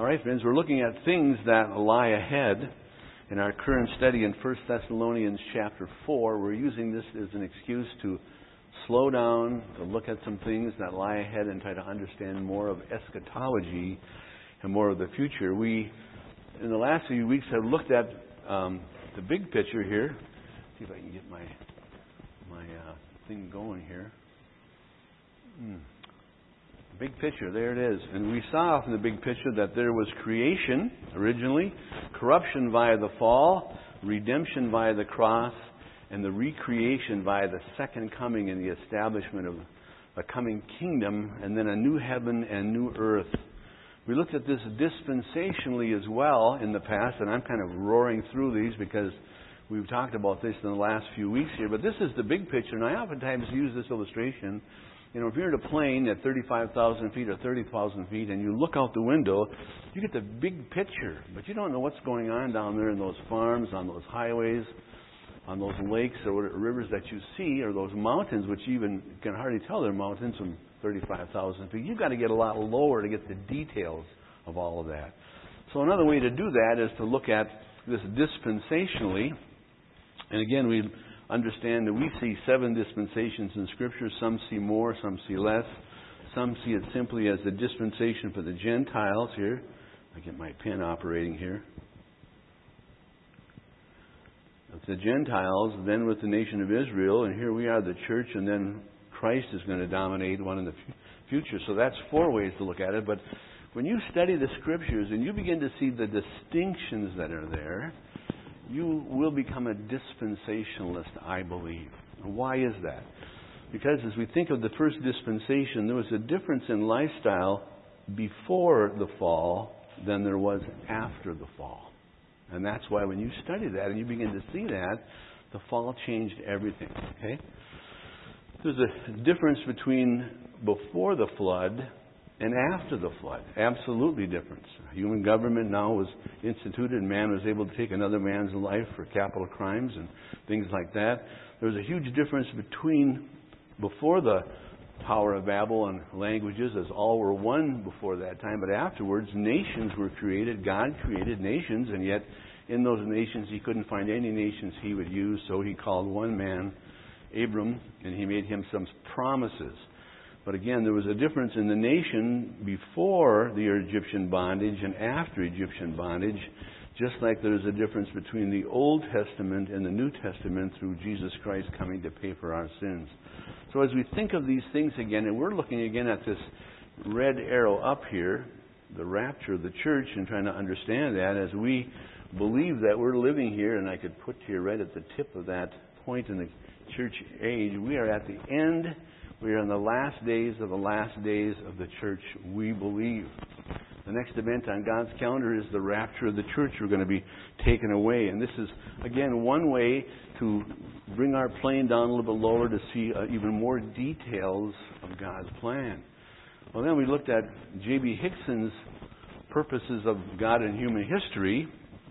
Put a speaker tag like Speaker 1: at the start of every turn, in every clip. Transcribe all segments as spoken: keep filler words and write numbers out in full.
Speaker 1: All right, friends, we're looking at things that lie ahead in our current study in First Thessalonians chapter four. We're using this as an excuse to slow down, to look at some things that lie ahead and try to understand more of eschatology and more of the future. We, in the last few weeks, have looked at um, the big picture here. See if I can get my my uh, thing going here. Hmm. Big picture, there it is. And we saw from the big picture that there was creation originally, corruption via the fall, redemption via the cross, and the recreation via the second coming and the establishment of a coming kingdom, and then a new heaven and new earth. We looked at this dispensationally as well in the past, and I'm kind of roaring through these because we've talked about this in the last few weeks here. But this is the big picture, and I oftentimes use this illustration. You know, if you're in a plane at thirty-five thousand feet or thirty thousand feet and you look out the window, you get the big picture. But you don't know what's going on down there in those farms, on those highways, on those lakes or rivers that you see, or those mountains, which you even can hardly tell they're mountains from thirty-five thousand feet. You've got to get a lot lower to get the details of all of that. So another way to do that is to look at this dispensationally. And again, we understand that we see seven dispensations in Scripture. Some see more, some see less. Some see it simply as the dispensation for the Gentiles here. I get my pen operating here. It's the Gentiles, then with the nation of Israel, and here we are, the church, and then Christ is going to dominate one in the future. So that's four ways to look at it. But when you study the Scriptures and you begin to see the distinctions that are there, you will become a dispensationalist, I believe. Why is that? Because as we think of the first dispensation, there was a difference in lifestyle before the fall than there was after the fall. And that's why when you study that and you begin to see that, the fall changed everything. Okay? There's a difference between before the flood and after the flood. Absolutely difference. Human government now was instituted and man was able to take another man's life for capital crimes and things like that. There was a huge difference between before the Tower of Babel and languages, as all were one before that time, but afterwards nations were created. God created nations, and yet in those nations He couldn't find any nations He would use, so He called one man, Abram, and He made him some promises. But again, there was a difference in the nation before the Egyptian bondage and after Egyptian bondage, just like there's a difference between the Old Testament and the New Testament through Jesus Christ coming to pay for our sins. So as we think of these things again, and we're looking again at this red arrow up here, the rapture of the church, and trying to understand that as we believe that we're living here, and I could put here right at the tip of that point in the church age, we are at the end. We are in the last days of the last days of the church, we believe. The next event on God's calendar is the rapture of the church. We're going to be taken away. And this is, again, one way to bring our plane down a little bit lower to see uh, even more details of God's plan. Well, then we looked at J B Hickson's purposes of God in human history.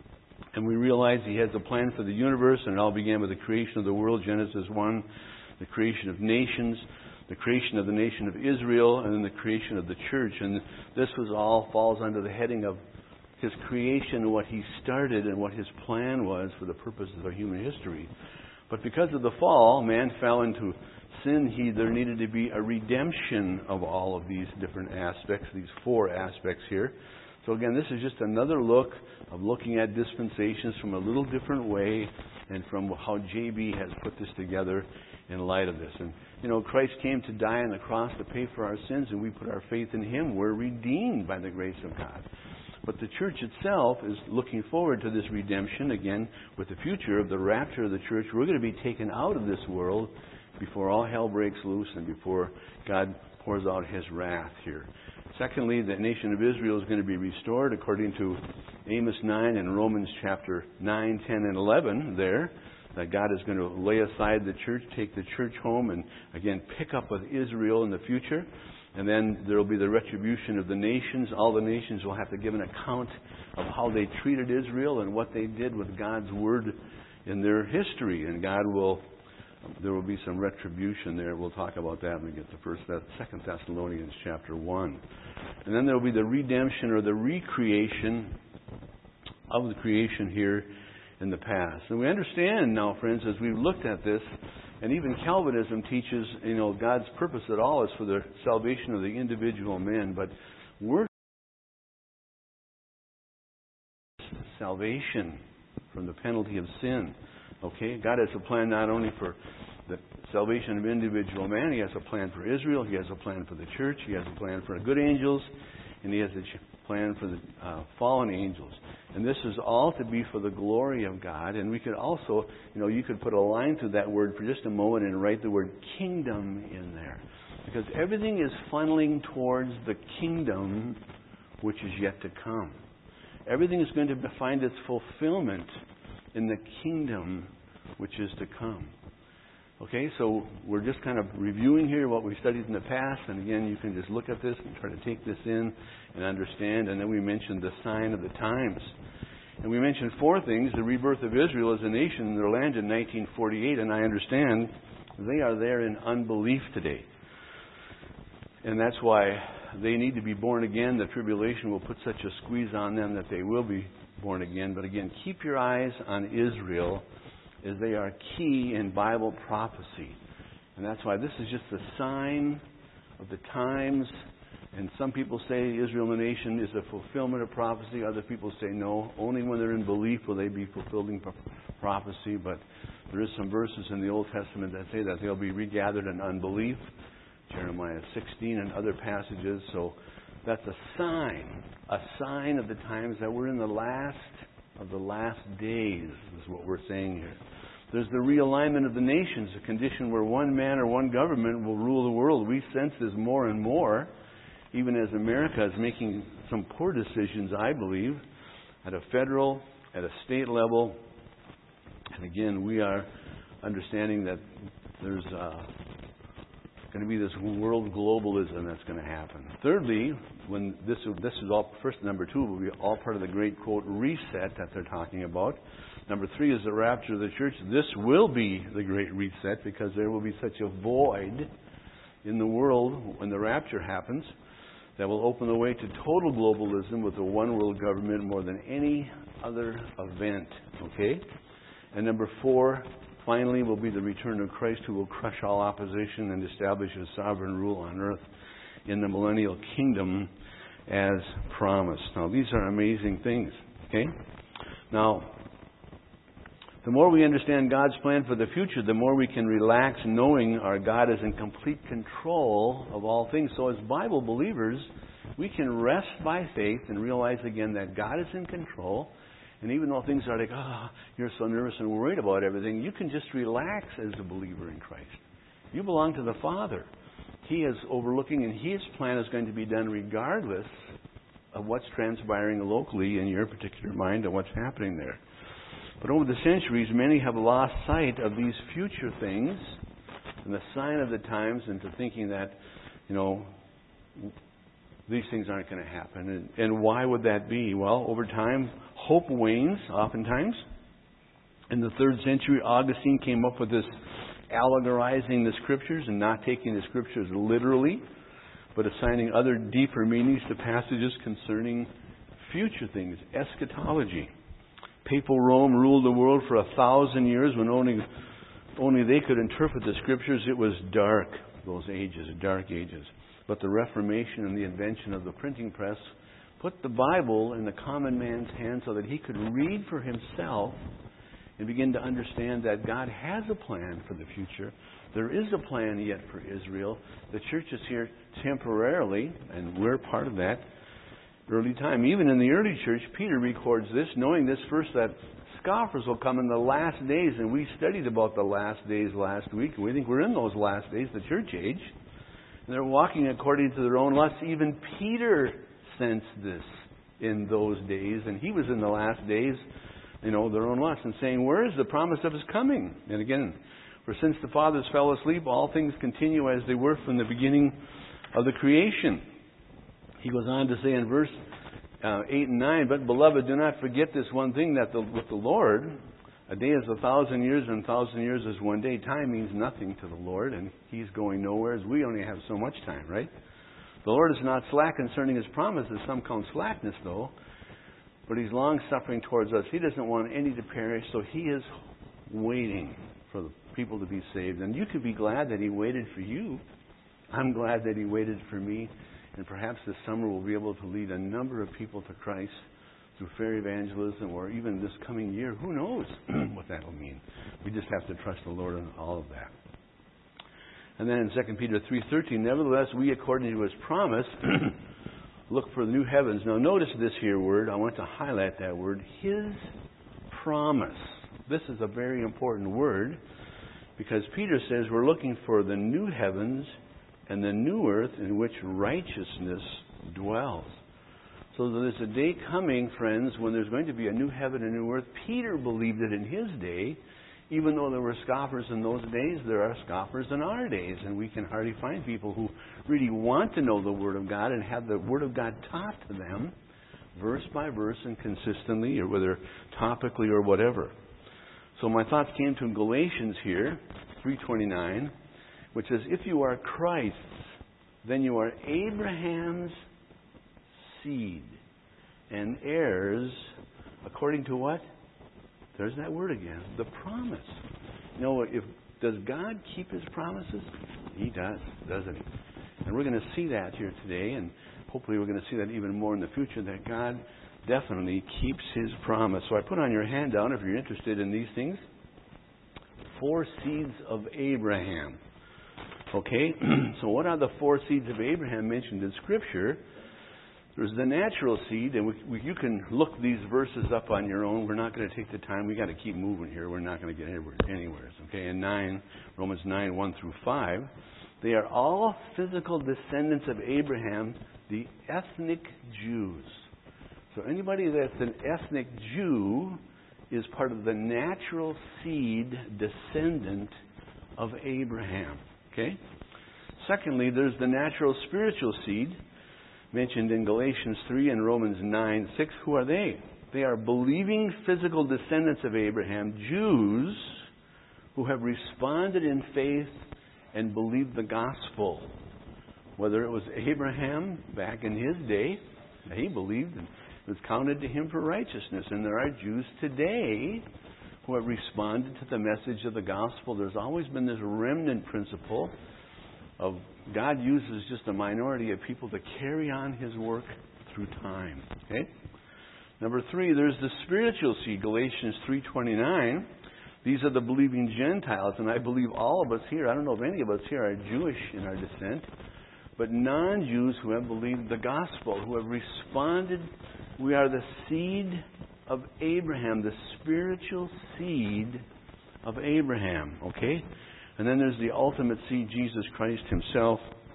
Speaker 1: And we realized He has a plan for the universe. And it all began with the creation of the world, Genesis one, the creation of nations, the creation of the nation of Israel, and then the creation of the church. And this was all falls under the heading of His creation, what He started and what His plan was for the purposes of human history. But because of the fall, man fell into sin. He there needed to be a redemption of all of these different aspects, these four aspects here. So again, this is just another look of looking at dispensations from a little different way and from how J B has put this together in light of this. And, you know, Christ came to die on the cross to pay for our sins, and we put our faith in Him. We're redeemed by the grace of God. But the church itself is looking forward to this redemption, again, with the future of the rapture of the church. We're going to be taken out of this world before all hell breaks loose and before God pours out His wrath here. Secondly, the nation of Israel is going to be restored according to Amos nine and Romans chapter nine, ten, and eleven there. That God is going to lay aside the church, take the church home, and again pick up with Israel in the future. And then there will be the retribution of the nations. All the nations will have to give an account of how they treated Israel and what they did with God's word in their history. And God will there will be some retribution there. We'll talk about that when we get to First, Second Thessalonians chapter one. And then there will be the redemption or the recreation of the creation here in the past. And we understand now, friends, as we've looked at this, and even Calvinism teaches, you know, God's purpose at all is for the salvation of the individual men, but we're salvation from the penalty of sin. Okay? God has a plan not only for the salvation of individual man, He has a plan for Israel, He has a plan for the church, He has a plan for the good angels, and He has a plan for the uh, fallen angels. And this is all to be for the glory of God. And we could also, you know, you could put a line through that word for just a moment and write the word kingdom in there. Because everything is funneling towards the kingdom which is yet to come. Everything is going to find its fulfillment in the kingdom which is to come. Okay, so we're just kind of reviewing here what we studied in the past, and again, you can just look at this and try to take this in and understand. And then we mentioned the sign of the times. And we mentioned four things: the rebirth of Israel as a nation in their land in nineteen forty-eight, and I understand they are there in unbelief today. And that's why they need to be born again. The tribulation will put such a squeeze on them that they will be born again. But again, keep your eyes on Israel, as they are key in Bible prophecy. And that's why this is just a sign of the times. And some people say Israel, the nation, is a fulfillment of prophecy. Other people say no. Only when they're in belief will they be fulfilling prophecy. But there is some verses in the Old Testament that say that they'll be regathered in unbelief. Jeremiah sixteen and other passages. So that's a sign, a sign of the times that we're in the last of the last days, is what we're saying here. There's the realignment of the nations, a condition where one man or one government will rule the world. We sense this more and more, even as America is making some poor decisions, I believe, at a federal, at a state level. And again, we are understanding that there's uh, going to be this world globalism that's going to happen. Thirdly, when this this is all first, number two will be all part of the great quote reset that they're talking about. Number three is the rapture of the church. This will be the great reset because there will be such a void in the world when the rapture happens that will open the way to total globalism with a one world government more than any other event. Okay? And number four, finally, will be the return of Christ, who will crush all opposition and establish His sovereign rule on earth in the millennial kingdom as promised. Now, these are amazing things. Okay? Now, the more we understand God's plan for the future, the more we can relax knowing our God is in complete control of all things. So as Bible believers, we can rest by faith and realize again that God is in control. And even though things are like, ah, oh, you're so nervous and worried about everything, you can just relax as a believer in Christ. You belong to the Father. He is overlooking, and His plan is going to be done regardless of what's transpiring locally in your particular mind and what's happening there. But over the centuries, many have lost sight of these future things and the sign of the times, into thinking that, you know, these things aren't going to happen. And, and why would that be? Well, over time, hope wanes oftentimes. In the third century, Augustine came up with this allegorizing the Scriptures and not taking the Scriptures literally, but assigning other deeper meanings to passages concerning future things, eschatology. Papal Rome ruled the world for a thousand years when only only they could interpret the Scriptures. It was dark, those ages, dark ages. But the Reformation and the invention of the printing press put the Bible in the common man's hands so that he could read for himself and begin to understand that God has a plan for the future. There is a plan yet for Israel. The church is here temporarily, and we're part of that early time. Even in the early church, Peter records this, knowing this first, that scoffers will come in the last days. And we studied about the last days last week. We think we're in those last days, the church age. And they're walking according to their own lusts. Even Peter sensed this in those days. And he was in the last days, you know, their own lusts, and saying, where is the promise of His coming? And again, for since the fathers fell asleep, all things continue as they were from the beginning of the creation. He goes on to say in verse uh, eight and nine, but beloved, do not forget this one thing, that the, with the Lord, A day is a thousand years, and a thousand years is one day. Time means nothing to the Lord, and He's going nowhere, as we only have so much time, right? The Lord is not slack concerning His promises. Some count slackness, though. But He's long-suffering towards us. He doesn't want any to perish, so He is waiting for the people to be saved. And you could be glad that He waited for you. I'm glad that He waited for me. And perhaps this summer we'll be able to lead a number of people to Christ through fair evangelism, or even this coming year. Who knows what that will mean? We just have to trust the Lord in all of that. And then in Second Peter three thirteen, nevertheless, we, according to His promise, look for the new heavens. Now notice this here word. I want to highlight that word. His promise. This is a very important word, because Peter says we're looking for the new heavens and the new earth in which righteousness dwells. So there's a day coming, friends, when there's going to be a new heaven and new earth. Peter believed it in his day. Even though there were scoffers in those days, there are scoffers in our days. And we can hardly find people who really want to know the Word of God and have the Word of God taught to them, verse by verse and consistently, or whether topically or whatever. So my thoughts came to Galatians here, three twenty-nine, which says, if you are Christ's, then you are Abraham's seed and heirs according to what? There's that word again, the promise. You know, if does God keep His promises? He does, doesn't He? And we're going to see that here today, and hopefully we're going to see that even more in the future, that God definitely keeps His promise. So I put on your handout, if you're interested in these things, four seeds of Abraham. Okay, so what are the four seeds of Abraham mentioned in Scripture? There's the natural seed, and we, we, you can look these verses up on your own. We're not going to take the time. We've got to keep moving here. We're not going to get anywhere. anywhere okay, in nine, Romans nine, one through five, they are all physical descendants of Abraham, the ethnic Jews. So anybody that's an ethnic Jew is part of the natural seed descendant of Abraham. Okay? Secondly, there's the natural spiritual seed mentioned in Galatians three and Romans nine, six. Who are they? They are believing physical descendants of Abraham, Jews who have responded in faith and believed the gospel. Whether it was Abraham back in his day, he believed and it was counted to him for righteousness. And there are Jews today who have responded to the message of the gospel. There's always been this remnant principle of God uses just a minority of people to carry on His work through time. Okay? Number three, there's the spiritual seed, Galatians three twenty-nine. These are the believing Gentiles, and I believe all of us here, I don't know if any of us here are Jewish in our descent, but non-Jews who have believed the gospel, who have responded. We are the seed of Abraham, the spiritual seed of Abraham. Okay? And then there's the ultimate seed, Jesus Christ Himself.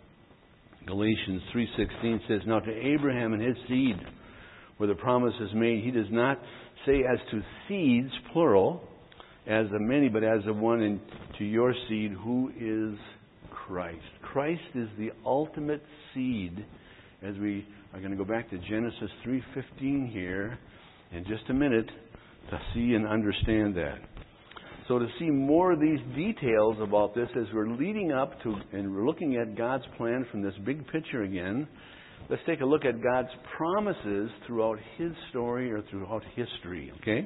Speaker 1: Galatians three sixteen says, now to Abraham and his seed, where the promise is made, He does not say as to seeds, plural, as of many, but as of one, and to your seed, who is Christ. Christ is the ultimate seed, as we are going to go back to Genesis three fifteen here in just a minute to see and understand that. So to see more of these details about this as we're leading up to and we're looking at God's plan from this big picture again, let's take a look at God's promises throughout His story or throughout history. Okay?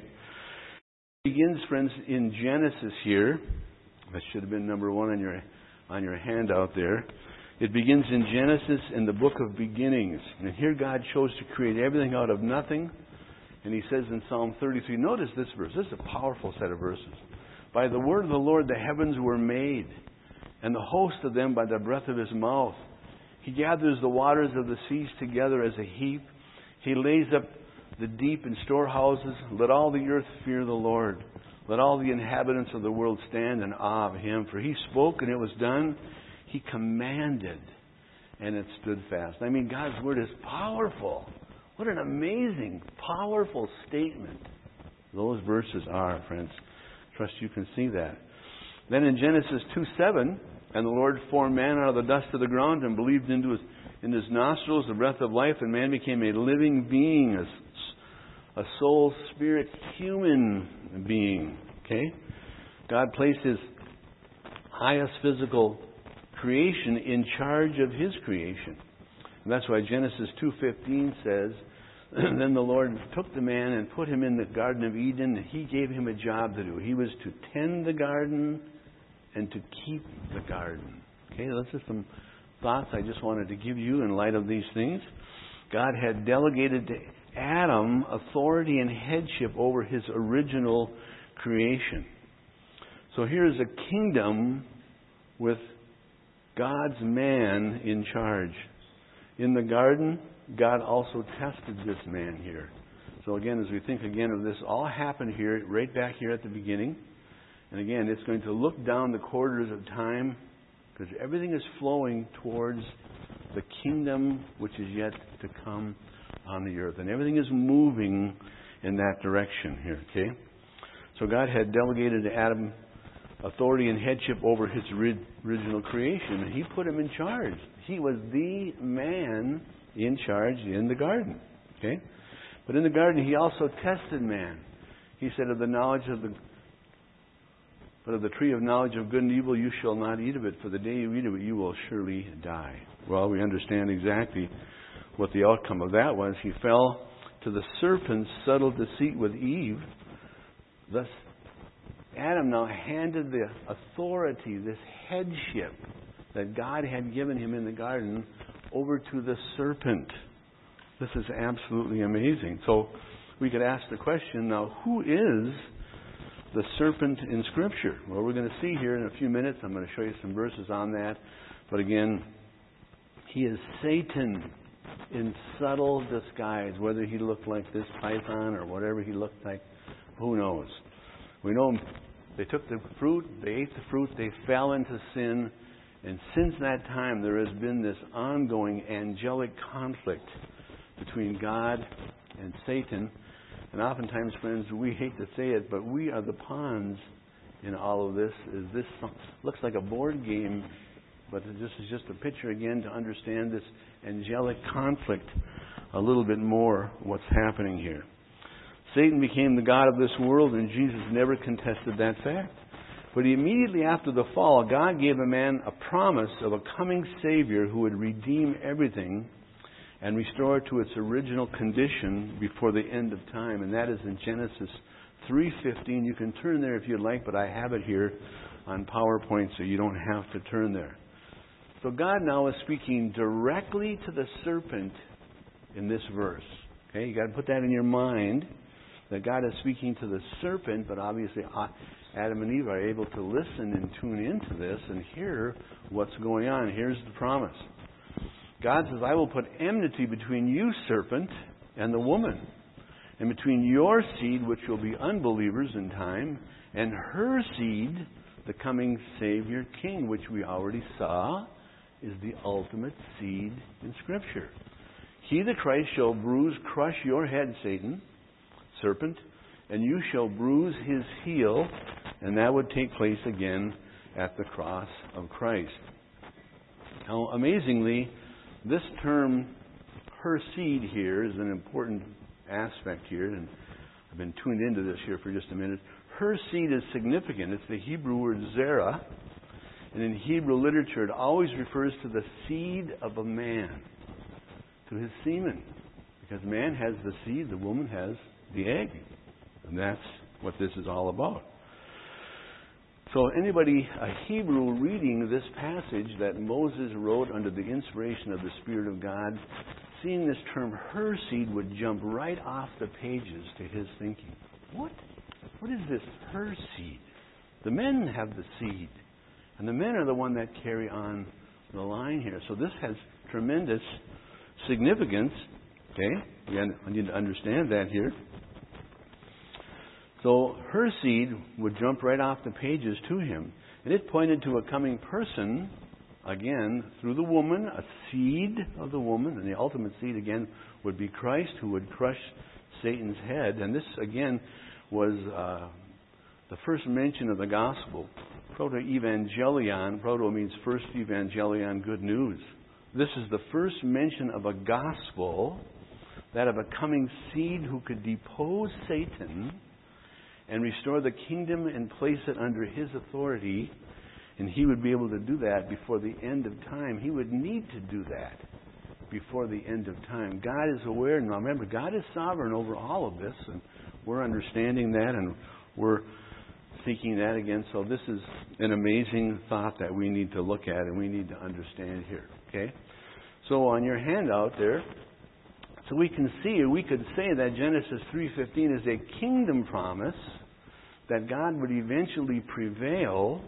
Speaker 1: It begins, friends, in Genesis here. That should have been number one on your on your handout there. It begins in Genesis in the book of beginnings. And here God chose to create everything out of nothing. And He says in Psalm thirty-three, notice this verse. This is a powerful set of verses. By the word of the Lord the heavens were made, and the host of them by the breath of His mouth. He gathers the waters of the seas together as a heap. He lays up the deep in storehouses. Let all the earth fear the Lord. Let all the inhabitants of the world stand in awe of Him. For He spoke and it was done. He commanded and it stood fast. I mean, God's word is powerful. What an amazing, powerful statement those verses are, friends. Trust you can see that. Then in Genesis two seven, and the Lord formed man out of the dust of the ground and breathed into his, in his nostrils the breath of life, and man became a living being, a, a soul, spirit, human being. Okay? God placed His highest physical creation in charge of His creation. And that's why Genesis two fifteen says, then the Lord took the man and put him in the Garden of Eden, and He gave him a job to do. He was to tend the garden and to keep the garden. Okay, those are some thoughts I just wanted to give you in light of these things. God had delegated to Adam authority and headship over his original creation. So here's a kingdom with God's man in charge. In the garden, God also tested this man here. So again, as we think again of this, all happened here, right back here at the beginning. And again, it's going to look down the quarters of time, because everything is flowing towards the kingdom which is yet to come on the earth. And everything is moving in that direction here, okay? So God had delegated to Adam authority and headship over his original creation, and He put him in charge. He was the man in charge in the garden, okay? But in the garden, He also tested man. He said, of the knowledge of the But of the tree of knowledge of good and evil you shall not eat of it, for the day you eat of it you will surely die. Well, we understand exactly what the outcome of that was. He fell to the serpent's subtle deceit with Eve. Thus, Adam now handed the authority, this headship that God had given him in the garden, over to the serpent. This is absolutely amazing. So we could ask the question now, who is the serpent in Scripture? Well, we're going to see here in a few minutes. I'm going to show you some verses on that. But again, he is Satan in subtle disguise. Whether he looked like this python or whatever he looked like, who knows? We know they took the fruit, they ate the fruit, they fell into sin. And since that time, there has been this ongoing angelic conflict between God and Satan. And oftentimes, friends, we hate to say it, but we are the pawns in all of this. Is this looks like a board game, but this is just a picture again to understand this angelic conflict a little bit more, what's happening here. Satan became the god of this world, and Jesus never contested that fact. But immediately after the fall, God gave a man a promise of a coming Savior who would redeem everything and restore it to its original condition before the end of time. And that is in Genesis three fifteen. You can turn there if you'd like, but I have it here on PowerPoint so you don't have to turn there. So God now is speaking directly to the serpent in this verse. Okay, you got to put that in your mind, that God is speaking to the serpent, but obviously Adam and Eve are able to listen and tune into this and hear what's going on. Here's the promise. God says, I will put enmity between you, serpent, and the woman, and between your seed, which will be unbelievers in time, and her seed, the coming Savior King, which we already saw is the ultimate seed in Scripture. He, the Christ, shall bruise, crush your head, Satan, serpent, and you shall bruise his heel, and that would take place again at the cross of Christ. Now, amazingly, this term, her seed, here is an important aspect here, and I've been tuned into this here for just a minute. Her seed is significant. It's the Hebrew word zerah, and in Hebrew literature it always refers to the seed of a man, to his semen, because man has the seed, the woman has the egg, and that's what this is all about. So anybody, a Hebrew, reading this passage that Moses wrote under the inspiration of the Spirit of God, seeing this term, her seed, would jump right off the pages to his thinking. What? What is this, her seed? The men have the seed, and the men are the one that carry on the line here. So this has tremendous significance. Okay? Again, I need to understand that here. So her seed would jump right off the pages to him. And it pointed to a coming person, again, through the woman, a seed of the woman. And the ultimate seed, again, would be Christ, who would crush Satan's head. And this, again, was uh, the first mention of the gospel. Proto-evangelion. Proto means first, evangelion, good news. This is the first mention of a gospel, that of a coming seed who could depose Satan and restore the kingdom and place it under His authority. And He would be able to do that before the end of time. He would need to do that before the end of time. God is aware. Now remember, God is sovereign over all of this, and we're understanding that, and we're seeking that again. So this is an amazing thought that we need to look at and we need to understand here. Okay? So on your handout there, so we can see, we could say that Genesis three fifteen is a kingdom promise that God would eventually prevail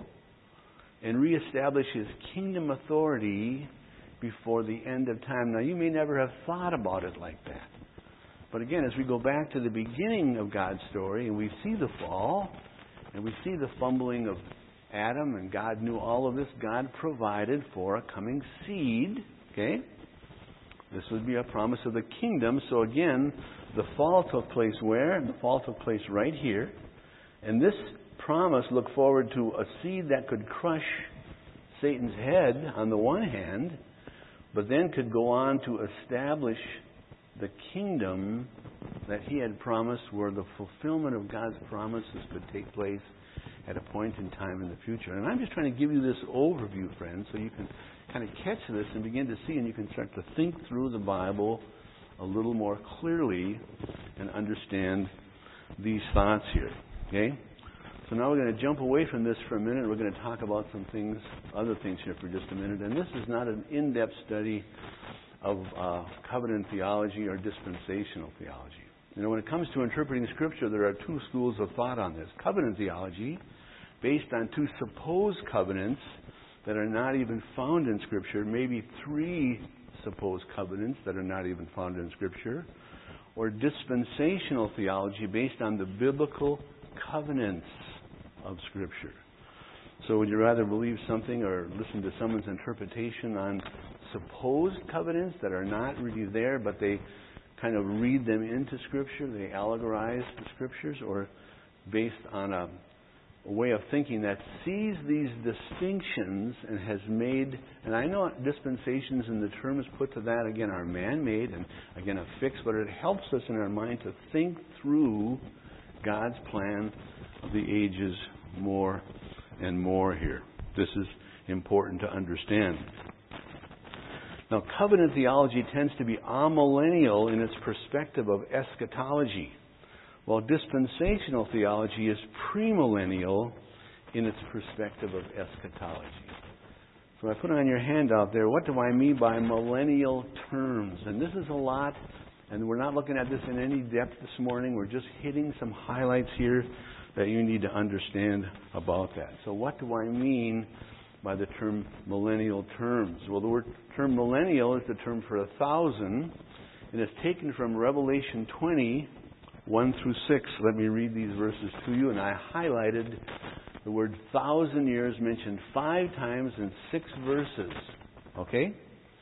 Speaker 1: and reestablish His kingdom authority before the end of time. Now, you may never have thought about it like that. But again, as we go back to the beginning of God's story and we see the fall and we see the fumbling of Adam, and God knew all of this, God provided for a coming seed. Okay? This would be a promise of the kingdom. So again, the fall took place where? The fall took place right here. And this promise looked forward to a seed that could crush Satan's head on the one hand, but then could go on to establish the kingdom that He had promised, where the fulfillment of God's promises could take place at a point in time in the future. And I'm just trying to give you this overview, friends, so you can kind of catch this and begin to see, and you can start to think through the Bible a little more clearly and understand these thoughts here. Okay? So now we're going to jump away from this for a minute. We're going to talk about some things, other things here for just a minute. And this is not an in-depth study of uh, covenant theology or dispensational theology. You know, when it comes to interpreting Scripture, there are two schools of thought on this. Covenant theology, based on two supposed covenants that are not even found in Scripture, maybe three supposed covenants that are not even found in Scripture, or dispensational theology based on the biblical covenants of Scripture. So would you rather believe something or listen to someone's interpretation on supposed covenants that are not really there, but they kind of read them into Scripture, they allegorize the Scriptures, or based on a, a way of thinking that sees these distinctions and has made, and I know dispensations and the terms put to that, again, are man-made and, again, affixed, but it helps us in our mind to think through God's plan of the ages more and more here. This is important to understand. Now, covenant theology tends to be amillennial in its perspective of eschatology, while dispensational theology is premillennial in its perspective of eschatology. So I put on your handout there, what do I mean by millennial terms? And this is a lot, and we're not looking at this in any depth this morning. We're just hitting some highlights here that you need to understand about that. So what do I mean by the term millennial terms? Well, the word term millennial is the term for a thousand, and it's taken from Revelation twenty, one through six. Let me read these verses to you, and I highlighted the word thousand years mentioned five times in six verses. Okay?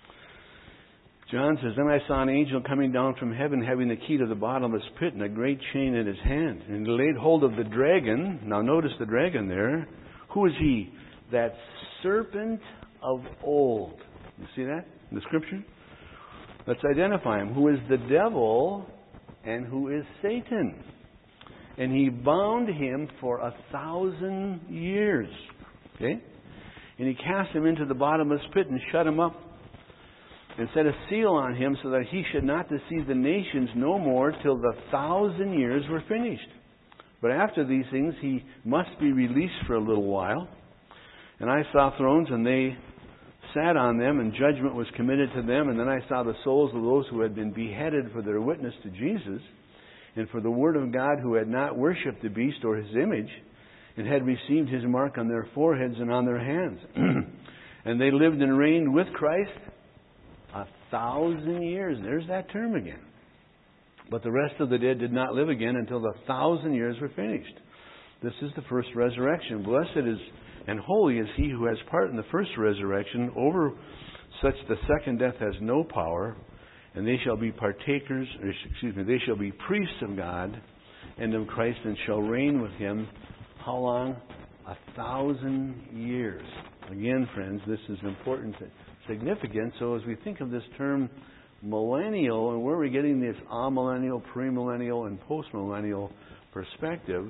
Speaker 1: John says, Then I saw an angel coming down from heaven, having the key to the bottomless pit and a great chain in his hand. And he laid hold of the dragon. Now notice the dragon there. Who is he? That serpent of old. You see that in the Scripture? Let's identify him. Who is the devil and who is Satan. And he bound him for a thousand years. Okay? And he cast him into the bottomless pit and shut him up, and set a seal on him so that he should not deceive the nations no more till the thousand years were finished. But after these things he must be released for a little while. And I saw thrones, and they sat on them, and judgment was committed to them. And then I saw the souls of those who had been beheaded for their witness to Jesus and for the word of God, who had not worshipped the beast or his image, and had received his mark on their foreheads and on their hands. And they lived and reigned with Christ a thousand years. There's that term again. But the rest of the dead did not live again until the thousand years were finished. This is the first resurrection. Blessed is and holy is he who has part in the first resurrection. Over such the second death has no power, and they shall be partakers, or excuse me, they shall be priests of God and of Christ, and shall reign with him. How long? A thousand years. Again, friends, this is important, significant. So as we think of this term millennial, and where we're getting this amillennial, premillennial, and postmillennial perspective,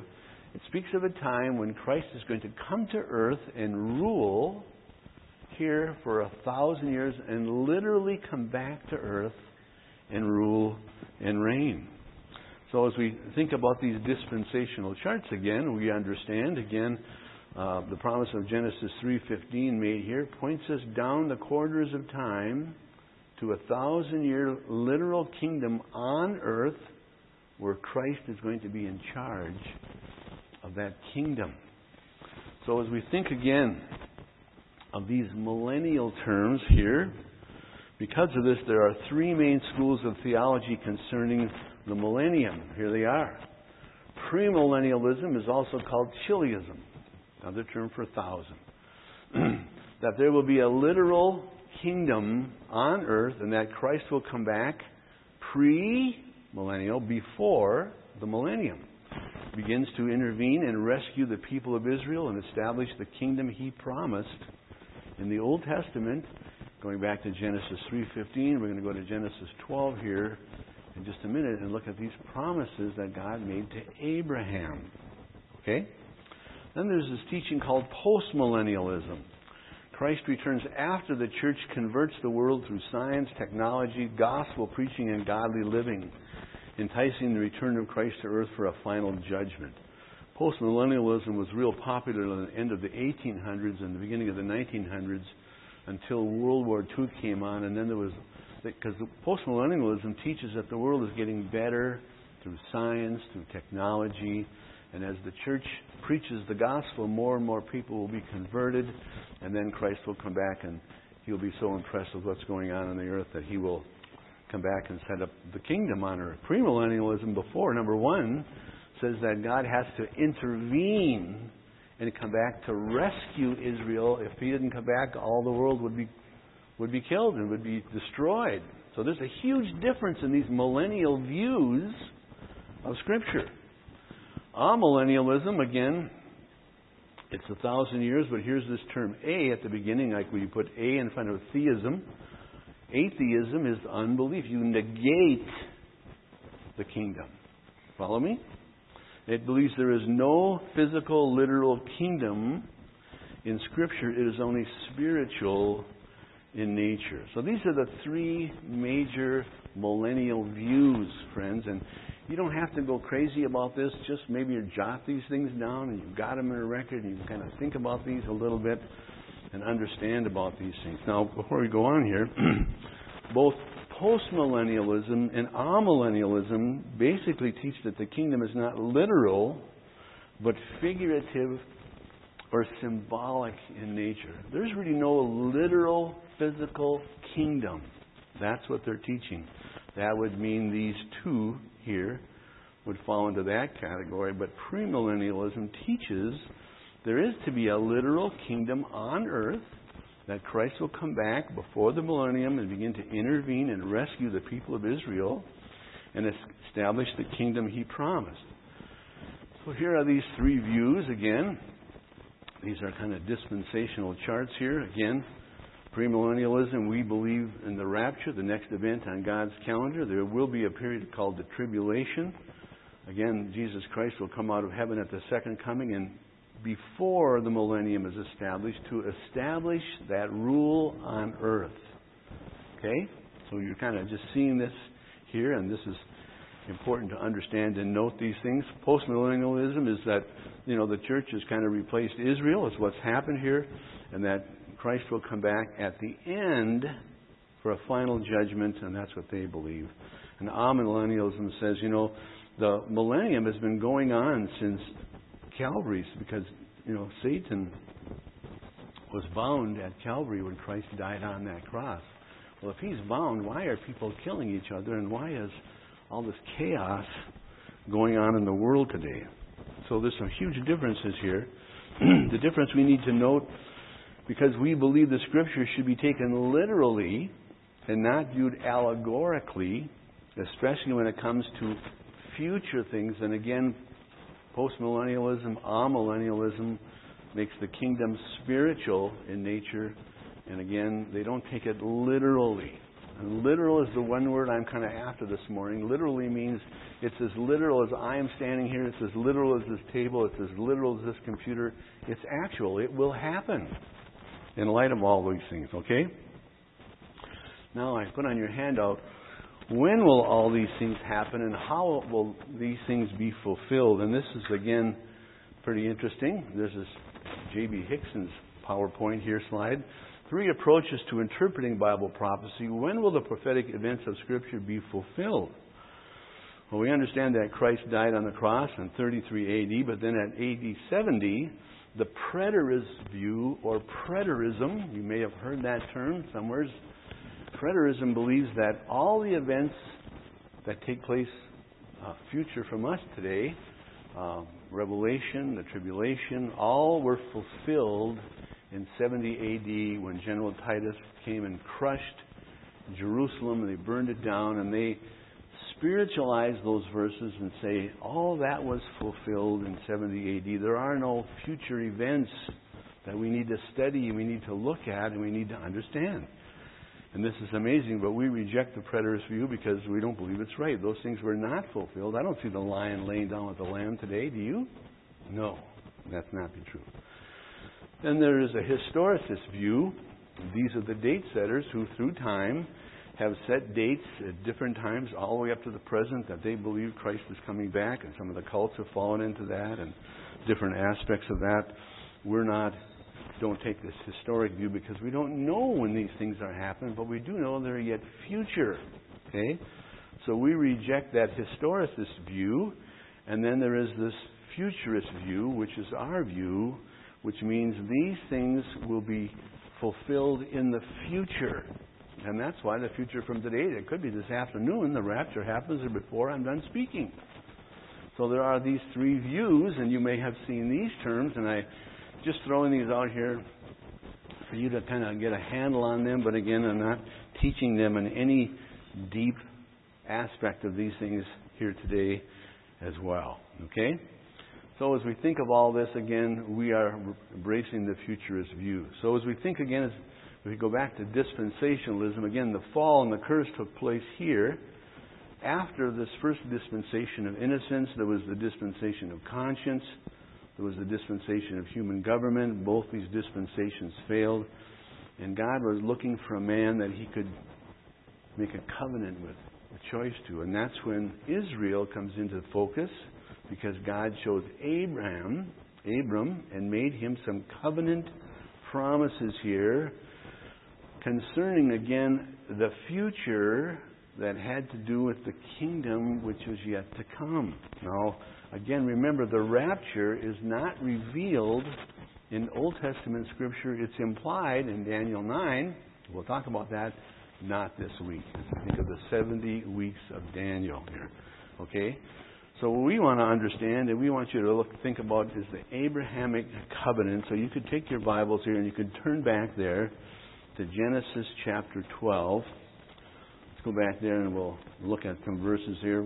Speaker 1: It speaks of a time when Christ is going to come to earth and rule here for a thousand years and literally come back to earth and rule and reign. So as we think about these dispensational charts again, we understand again uh, the promise of Genesis three fifteen made here points us down the corridors of time to a thousand-year literal kingdom on earth where Christ is going to be in charge of that kingdom. So as we think again of these millennial terms here, because of this, there are three main schools of theology concerning the millennium. Here they are. Premillennialism is also called chiliasm, another term for thousand. That there will be a literal kingdom on earth and that Christ will come back pre-millennial, before the millennium. Begins to intervene and rescue the people of Israel and establish the kingdom He promised in the Old Testament. Going back to Genesis three fifteen, we're going to go to Genesis twelve here in just a minute and look at these promises that God made to Abraham. Okay? Then there's this teaching called postmillennialism. Christ returns after the church converts the world through science, technology, gospel preaching, and godly living, enticing the return of Christ to earth for a final judgment. Postmillennialism was real popular at the end of the eighteen hundreds and the beginning of the nineteen hundreds until World War Two came on, and then there was, because postmillennialism teaches that the world is getting better through science, through technology, and as the church preaches the gospel, more and more people will be converted, and then Christ will come back and He'll be so impressed with what's going on on the earth that He will come back and set up the kingdom on earth. Premillennialism before, number one, says that God has to intervene and come back to rescue Israel. If He didn't come back, all the world would be would be killed and would be destroyed. So there's a huge difference in these millennial views of Scripture. Amillennialism, again, it's a thousand years, but here's this term A at the beginning, like when you put A in front of theism. Atheism is unbelief. You negate the kingdom. Follow me? It believes there is no physical, literal kingdom in Scripture. It is only spiritual in nature. So these are the three major millennial views, friends. And you don't have to go crazy about this. Just maybe you jot these things down and you've got them in a record and you can kind of think about these a little bit and understand about these things. Now, before we go on here, both postmillennialism and amillennialism basically teach that the kingdom is not literal, but figurative or symbolic in nature. There's really no literal physical kingdom. That's what they're teaching. That would mean these two here would fall into that category. But premillennialism teaches there is to be a literal kingdom on earth, that Christ will come back before the millennium and begin to intervene and rescue the people of Israel and establish the kingdom He promised. So here are these three views again. These are kind of dispensational charts here. Again, premillennialism, we believe in the rapture, the next event on God's calendar. There will be a period called the tribulation. Again, Jesus Christ will come out of heaven at the second coming and before the millennium is established, to establish that rule on earth. Okay? So you're kind of just seeing this here, and this is important to understand and note these things. Postmillennialism is that, you know, the church has kind of replaced Israel. It's what's happened here, and that Christ will come back at the end for a final judgment, and that's what they believe. And amillennialism says, you know, the millennium has been going on since Calvary, because, you know, Satan was bound at Calvary when Christ died on that cross. Well, if he's bound, why are people killing each other, and why is all this chaos going on in the world today? So there's some huge differences here. The difference we need to note, because we believe the Scripture should be taken literally and not viewed allegorically, especially when it comes to future things. And again, postmillennialism, amillennialism makes the kingdom spiritual in nature. And again, they don't take it literally. And literal is the one word I'm kind of after this morning. Literally means it's as literal as I am standing here. It's as literal as this table. It's as literal as this computer. It's actual. It will happen in light of all these things, okay? Now I put on your handout, when will all these things happen and how will these things be fulfilled? And this is, again, pretty interesting. This is J B Hickson's PowerPoint here slide. Three approaches to interpreting Bible prophecy. When will the prophetic events of Scripture be fulfilled? Well, we understand that Christ died on the cross in thirty-three A D, but then at A D seventy, the preterist view, or preterism, you may have heard that term somewhere. Preterism believes that all the events that take place uh, future from us today, uh, Revelation, the tribulation, all were fulfilled in seventy A D when General Titus came and crushed Jerusalem, and they burned it down, and they spiritualize those verses and say all that was fulfilled in seventy A D. There are no future events that we need to study, we need to look at, and we need to understand. And this is amazing, but we reject the preterist view because we don't believe it's right. Those things were not fulfilled. I don't see the lion laying down with the lamb today. Do you? No, that's not the truth. Then there is a historicist view. These are the date setters who, through time, have set dates at different times, all the way up to the present, that they believe Christ is coming back, and some of the cults have fallen into that, and different aspects of that. We're not, don't take this historic view because we don't know when these things are happening, but we do know they're yet future. Okay? So we reject that historicist view, and then there is this futurist view, which is our view, which means these things will be fulfilled in the future. And that's why the future from today, it could be this afternoon, the rapture happens, or before I'm done speaking. So there are these three views, and you may have seen these terms, and I just throwing these out here for you to kind of get a handle on them, but again, I'm not teaching them in any deep aspect of these things here today as well. Okay? So as we think of all this, again, we are embracing the futurist view. So as we think again, as we go back to dispensationalism, again, the fall and the curse took place here. After this first dispensation of innocence, there was the dispensation of conscience. There was the dispensation of human government. Both these dispensations failed. And God was looking for a man that he could make a covenant with, a choice to. And that's when Israel comes into focus, because God chose Abraham, Abram, and made him some covenant promises here concerning, again, the future that had to do with the kingdom which was yet to come. Now, again, remember, the rapture is not revealed in Old Testament Scripture. It's implied in Daniel nine. We'll talk about that not this week. Think of the seventy weeks of Daniel here. Okay? So what we want to understand, and we want you to look, think about, is the Abrahamic covenant. So you could take your Bibles here and you could turn back there to Genesis chapter twelve. Let's go back there and we'll look at some verses here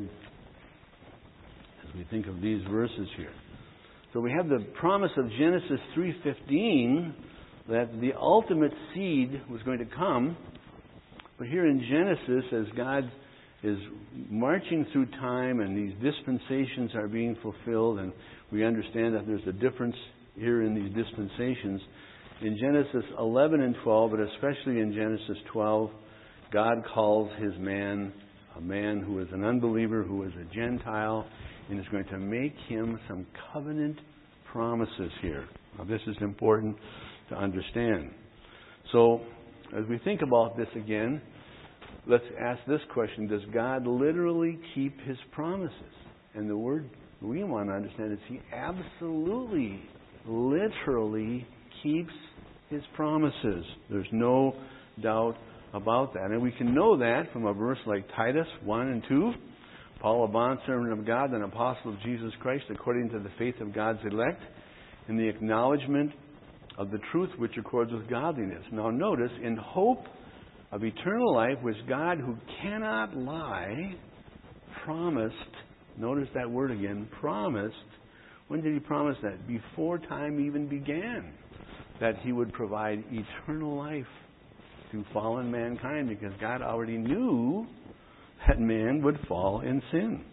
Speaker 1: as we think of these verses here. So we have the promise of Genesis three fifteen that the ultimate seed was going to come. But here in Genesis, as God is marching through time and these dispensations are being fulfilled, and we understand that there's a difference here in these dispensations. In Genesis eleven and twelve, but especially in Genesis twelve, God calls his man a man who is an unbeliever, who is a Gentile, and is going to make him some covenant promises here. Now, this is important to understand. So, as we think about this again, let's ask this question: does God literally keep his promises? And the word we want to understand is he absolutely, literally keeps his promises. There's no doubt about that. And we can know that from a verse like Titus one and two. Paul, a bondservant of God and apostle of Jesus Christ, according to the faith of God's elect, in the acknowledgement of the truth which accords with godliness. Now notice, in hope of eternal life, which God, who cannot lie, promised, notice that word again, promised. When did he promise that? Before time even began, that he would provide eternal life. to fallen mankind, because God already knew that man would fall in sin.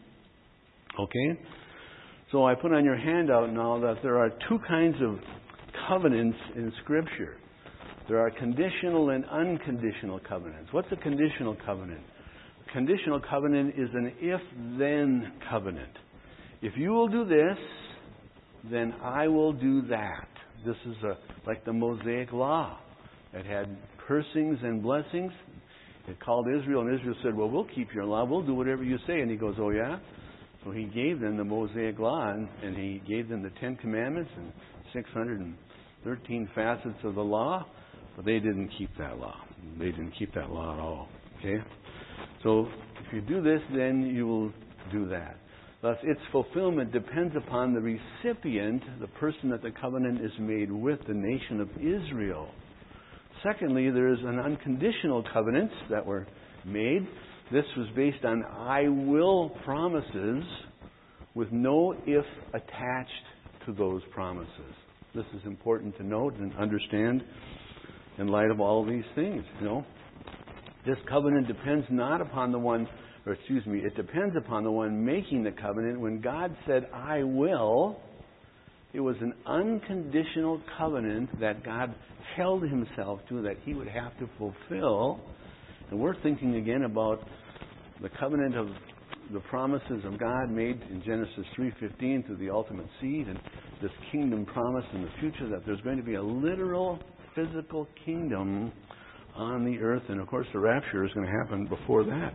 Speaker 1: Okay? So I put on your handout now that there are two kinds of covenants in Scripture. There are conditional and unconditional covenants. What's a conditional covenant? A conditional covenant is an if-then covenant. If you will do this, then I will do that. This is a, like the Mosaic Law. It had cursings and blessings. It called Israel, and Israel said, well, we'll keep your law. We'll do whatever you say. And he goes, oh, yeah? So he gave them the Mosaic Law, and, and he gave them the Ten Commandments and six hundred thirteen facets of the law. But they didn't keep that law. They didn't keep that law at all. Okay? So if you do this, then you will do that. Thus, its fulfillment depends upon the recipient, the person that the covenant is made with, the nation of Israel. Secondly, there is an unconditional covenants that were made. This was based on I will promises with no if attached to those promises. This is important to note and understand in light of all of these things. You know, this covenant depends not upon the one, or excuse me, it depends upon the one making the covenant. When God said, I will, it was an unconditional covenant that God held himself to, that he would have to fulfill. And we're thinking again about the covenant of the promises of God made in Genesis three fifteen to the ultimate seed, and this kingdom promise in the future that there's going to be a literal physical kingdom on the earth. And of course the rapture is going to happen before that.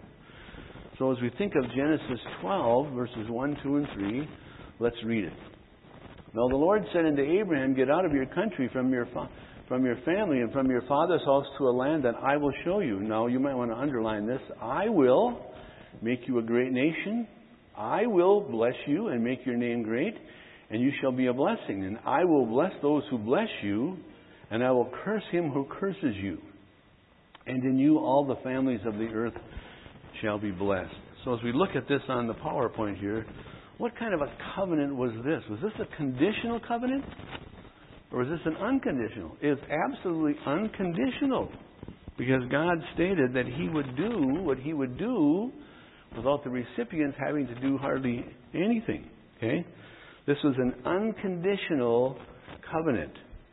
Speaker 1: So as we think of Genesis twelve, verses one, two, and three, let's read it. Now the Lord said unto Abraham, get out of your country, from your fa- from your family, and from your father's house to a land that I will show you. Now you might want to underline this. I will make you a great nation. I will bless you and make your name great, and you shall be a blessing. And I will bless those who bless you, and I will curse him who curses you. And in you all the families of the earth shall be blessed. So as we look at this on the PowerPoint here, what kind of a covenant was this? Was this a conditional covenant? Or is this an unconditional? It's absolutely unconditional. Because God stated that he would do what he would do without the recipients having to do hardly anything. Okay? This was an unconditional covenant.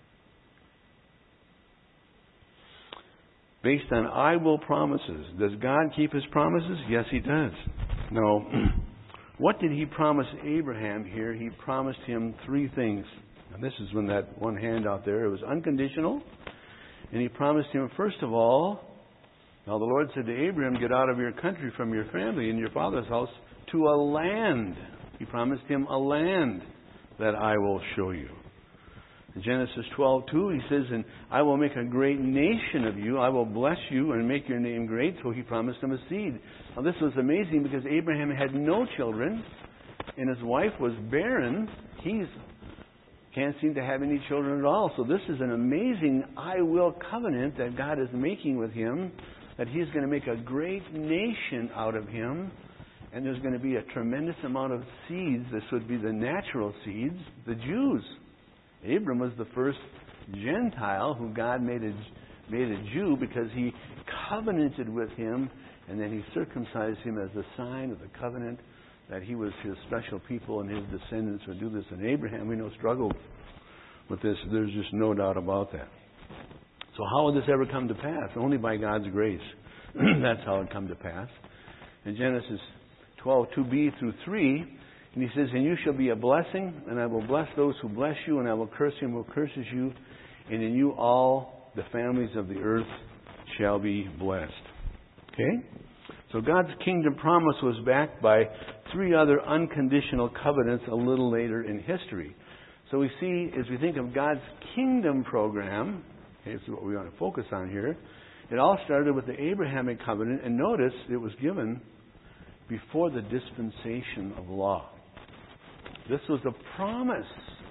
Speaker 1: Based on I will promises. Does God keep his promises? Yes, he does. Now, what did he promise Abraham here? He promised him three things. And this is when that one handout there, it was unconditional. And he promised him, first of all, now the Lord said to Abraham, get out of your country, from your family and your father's house, to a land. He promised him a land that I will show you. In Genesis twelve two, he says, and I will make a great nation of you. I will bless you and make your name great. So he promised him a seed. Now this was amazing because Abraham had no children and his wife was barren. He's can't seem to have any children at all. So this is an amazing I will covenant that God is making with him, that he's going to make a great nation out of him, and there's going to be a tremendous amount of seeds. This would be the natural seeds, the Jews. Abram was the first Gentile who God made a, made a Jew because he covenanted with him, and then he circumcised him as a sign of the covenant that he was his special people and his descendants would do this. And Abraham, we know, struggled with this. There's just no doubt about that. So how would this ever come to pass? Only by God's grace. That's how it come to pass. In Genesis twelve, two b through three, and he says, and you shall be a blessing, and I will bless those who bless you, and I will curse him who curses you, and in you all the families of the earth shall be blessed. Okay? So God's kingdom promise was backed by three other unconditional covenants a little later in history. So we see, as we think of God's kingdom program, okay, this is what we want to focus on here, it all started with the Abrahamic covenant, and notice it was given before the dispensation of law. This was a promise.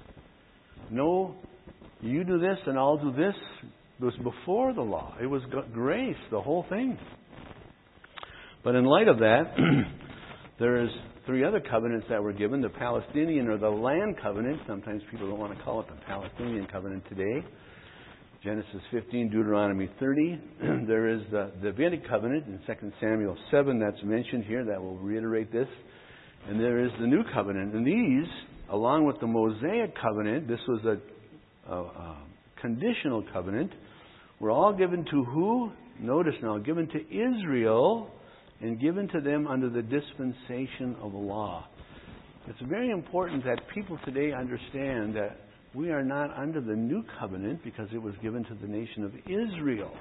Speaker 1: No, you do this and I'll do this. It was before the law. It was grace, the whole thing. But in light of that, there is three other covenants that were given. The Palestinian or the land covenant. Sometimes people don't want to call it the Palestinian covenant today. Genesis fifteen, Deuteronomy thirty. There is the Davidic covenant in Second Samuel seven that's mentioned here that will reiterate this. And there is the new covenant. And these, along with the Mosaic covenant, this was a, a, a conditional covenant, were all given to who? Notice now, given to Israel and given to them under the dispensation of the law. It's very important that people today understand that we are not under the new covenant because it was given to the nation of Israel.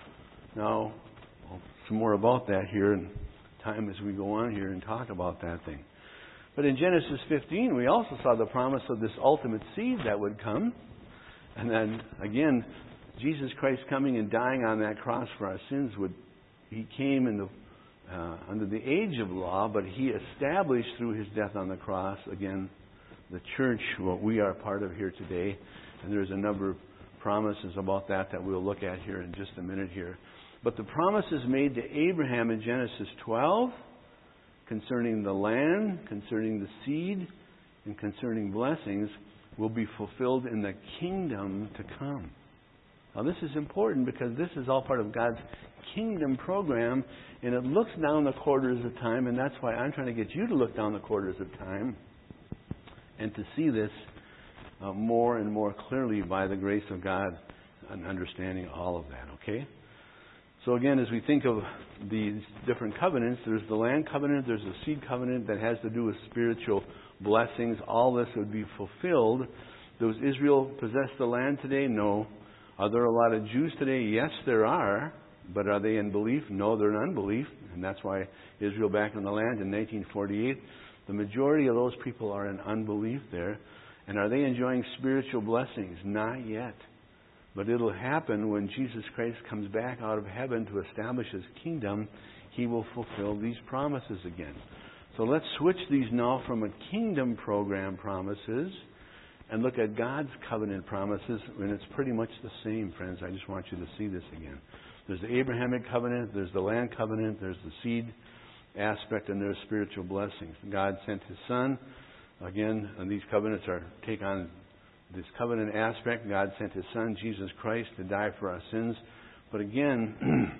Speaker 1: Now, well, some more about that here in time as we go on here and talk about that thing. But in Genesis fifteen, we also saw the promise of this ultimate seed that would come. And then, again, Jesus Christ coming and dying on that cross for our sins would, He came in the Uh, under the age of law, but He established through His death on the cross, again, the church, what we are part of here today. And there's a number of promises about that that we'll look at here in just a minute here. But the promises made to Abraham in Genesis twelve concerning the land, concerning the seed, and concerning blessings will be fulfilled in the kingdom to come. Now this is important because this is all part of God's kingdom program, and it looks down the quarters of time, and that's why I'm trying to get you to look down the quarters of time and to see this uh, more and more clearly by the grace of God and understanding all of that, okay? So again, as we think of these different covenants, there's the land covenant, there's the seed covenant that has to do with spiritual blessings. All this would be fulfilled. Does Israel possess the land today? No. Are there a lot of Jews today? Yes, there are. But are they in belief? No, they're in unbelief. And that's why Israel back in the land in nineteen forty-eight, the majority of those people are in unbelief there. And are they enjoying spiritual blessings? Not yet. But it'll happen when Jesus Christ comes back out of heaven to establish His kingdom. He will fulfill these promises again. So let's switch these now from a kingdom program promises and look at God's covenant promises. And it's pretty much the same, friends. I just want you to see this again. There's the Abrahamic covenant, there's the land covenant, there's the seed aspect, and there's spiritual blessings. God sent His Son. Again, and these covenants are take on this covenant aspect. God sent His Son, Jesus Christ, to die for our sins. But again,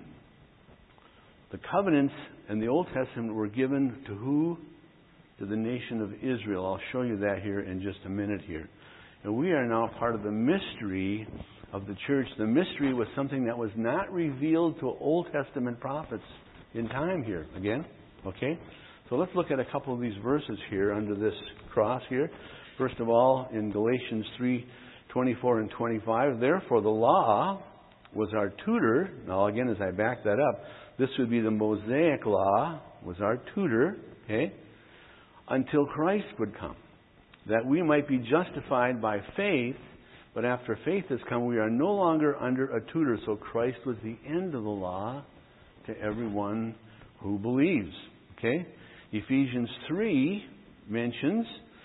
Speaker 1: the covenants in the Old Testament were given to who? To the nation of Israel. I'll show you that here in just a minute here. And we are now part of the mystery of the church. The mystery was something that was not revealed to Old Testament prophets in time here. Again, okay? So let's look at a couple of these verses here under this cross here. First of all, in Galatians three, twenty-four and twenty-five, therefore the law was our tutor. Now again, as I back that up, this would be the Mosaic law, was our tutor, okay, until Christ would come, that we might be justified by faith. But after faith has come, we are no longer under a tutor. So Christ was the end of the law to everyone who believes. Okay? Ephesians three mentions,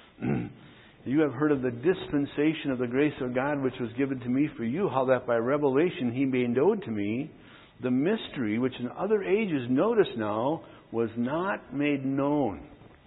Speaker 1: you have heard of the dispensation of the grace of God which was given to me for you, how that by revelation He made known to me the mystery which in other ages, notice now, was not made known.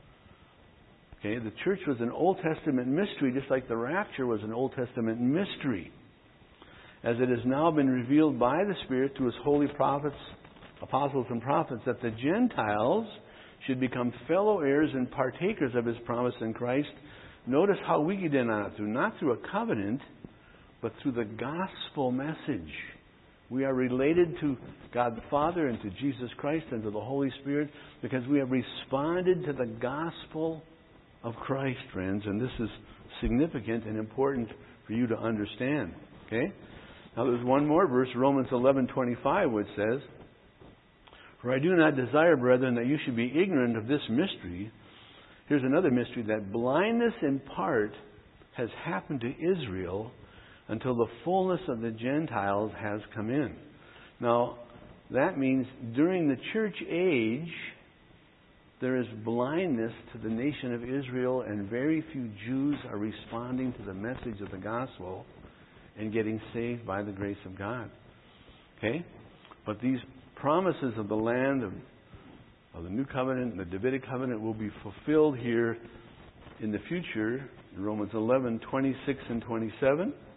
Speaker 1: Okay, the church was an Old Testament mystery, just like the rapture was an Old Testament mystery. As it has now been revealed by the Spirit to His holy prophets, apostles and prophets, that the Gentiles should become fellow heirs and partakers of His promise in Christ. Notice how we get in on it, through not through a covenant, but through the gospel message. We are related to God the Father and to Jesus Christ and to the Holy Spirit because we have responded to the gospel of Christ, friends, and this is significant and important for you to understand. Okay? Now there's one more verse, Romans eleven twenty-five, which says, for I do not desire, brethren, that you should be ignorant of this mystery. Here's another mystery, that blindness in part has happened to Israel until the fullness of the Gentiles has come in. Now, that means during the church age, there is blindness to the nation of Israel, and very few Jews are responding to the message of the gospel and getting saved by the grace of God. Okay? But these promises of the land of, of the New Covenant and the Davidic Covenant will be fulfilled here in the future in Romans eleven, twenty-six and twenty-seven.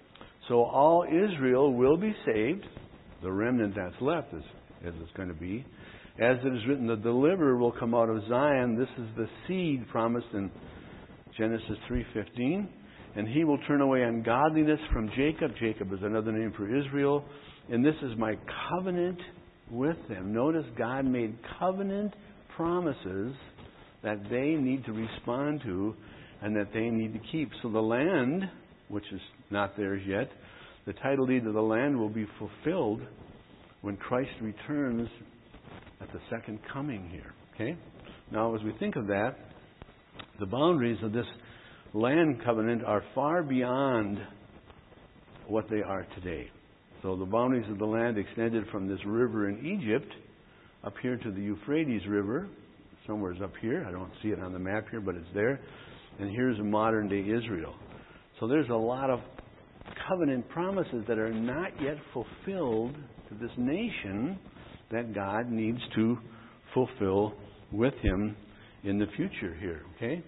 Speaker 1: So all Israel will be saved. The remnant that's left is as it's going to be. As it is written, the deliverer will come out of Zion. This is the seed promised in Genesis three fifteen. And he will turn away ungodliness from Jacob. Jacob is another name for Israel. And this is my covenant with them. Notice God made covenant promises that they need to respond to and that they need to keep. So the land, which is not theirs yet, the title deed of the land will be fulfilled when Christ returns at the second coming here. Okay? Now, as we think of that, the boundaries of this land covenant are far beyond what they are today. So the boundaries of the land extended from this river in Egypt up here to the Euphrates River. Somewhere's up here. I don't see it on the map here, but it's there. And here's modern day Israel. So there's a lot of covenant promises that are not yet fulfilled to this nation that God needs to fulfill with him in the future here. Okay?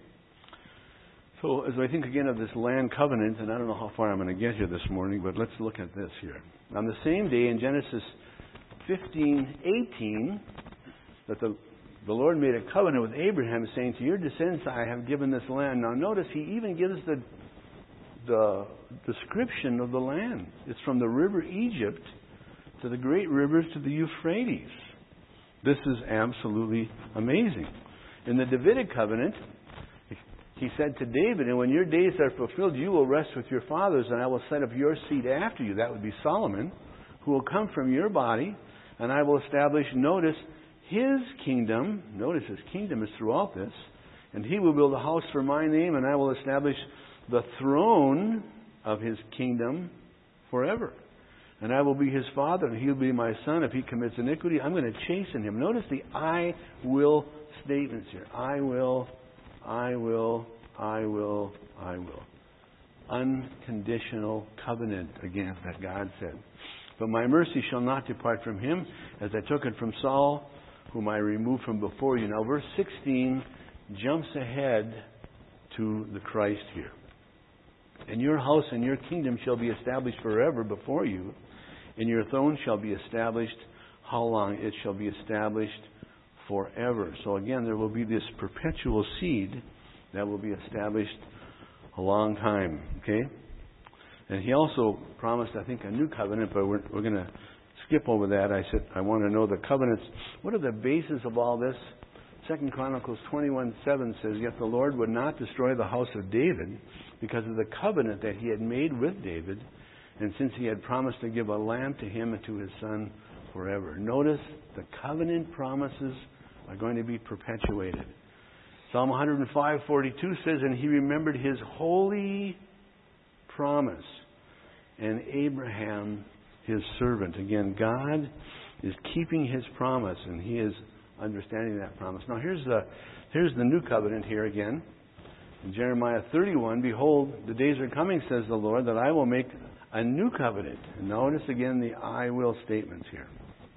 Speaker 1: So as I think again of this land covenant, and I don't know how far I'm going to get here this morning, but let's look at this here. On the same day in Genesis fifteen eighteen, that the, the Lord made a covenant with Abraham, saying, to your descendants I have given this land. Now notice he even gives the the description of the land. It's from the river Egypt to the great rivers to the Euphrates. This is absolutely amazing. In the Davidic covenant, he said to David, and when your days are fulfilled, you will rest with your fathers, and I will set up your seed after you. That would be Solomon, who will come from your body, and I will establish, notice, his kingdom. Notice his kingdom is throughout this. And he will build a house for my name, and I will establish the throne of his kingdom forever. And I will be his father, and he'll be my son. If he commits iniquity, I'm going to chasten him. Notice the I will statements here. I will, I will, I will, I will. Unconditional covenant, again, that God said. But my mercy shall not depart from him, as I took it from Saul, whom I removed from before you. Now, verse sixteen jumps ahead to the Christ here. And your house and your kingdom shall be established forever before you, and your throne shall be established. How long? It shall be established forever. So again, there will be this perpetual seed that will be established a long time. Okay? And he also promised, I think, a new covenant, but we're, we're going to skip over that. I said, I want to know the covenants. What are the bases of all this? Second Chronicles twenty-one seven says, yet the Lord would not destroy the house of David because of the covenant that he had made with David, and since he had promised to give a lamb to him and to his son forever. Notice the covenant promises are going to be perpetuated. Psalm one oh five forty-two says, and he remembered his holy promise, and Abraham his servant. Again, God is keeping his promise, and he is understanding that promise. Now here's the here's the new covenant here again. In Jeremiah thirty-one, behold, the days are coming, says the Lord, that I will make a new covenant. And notice again the I will statements here.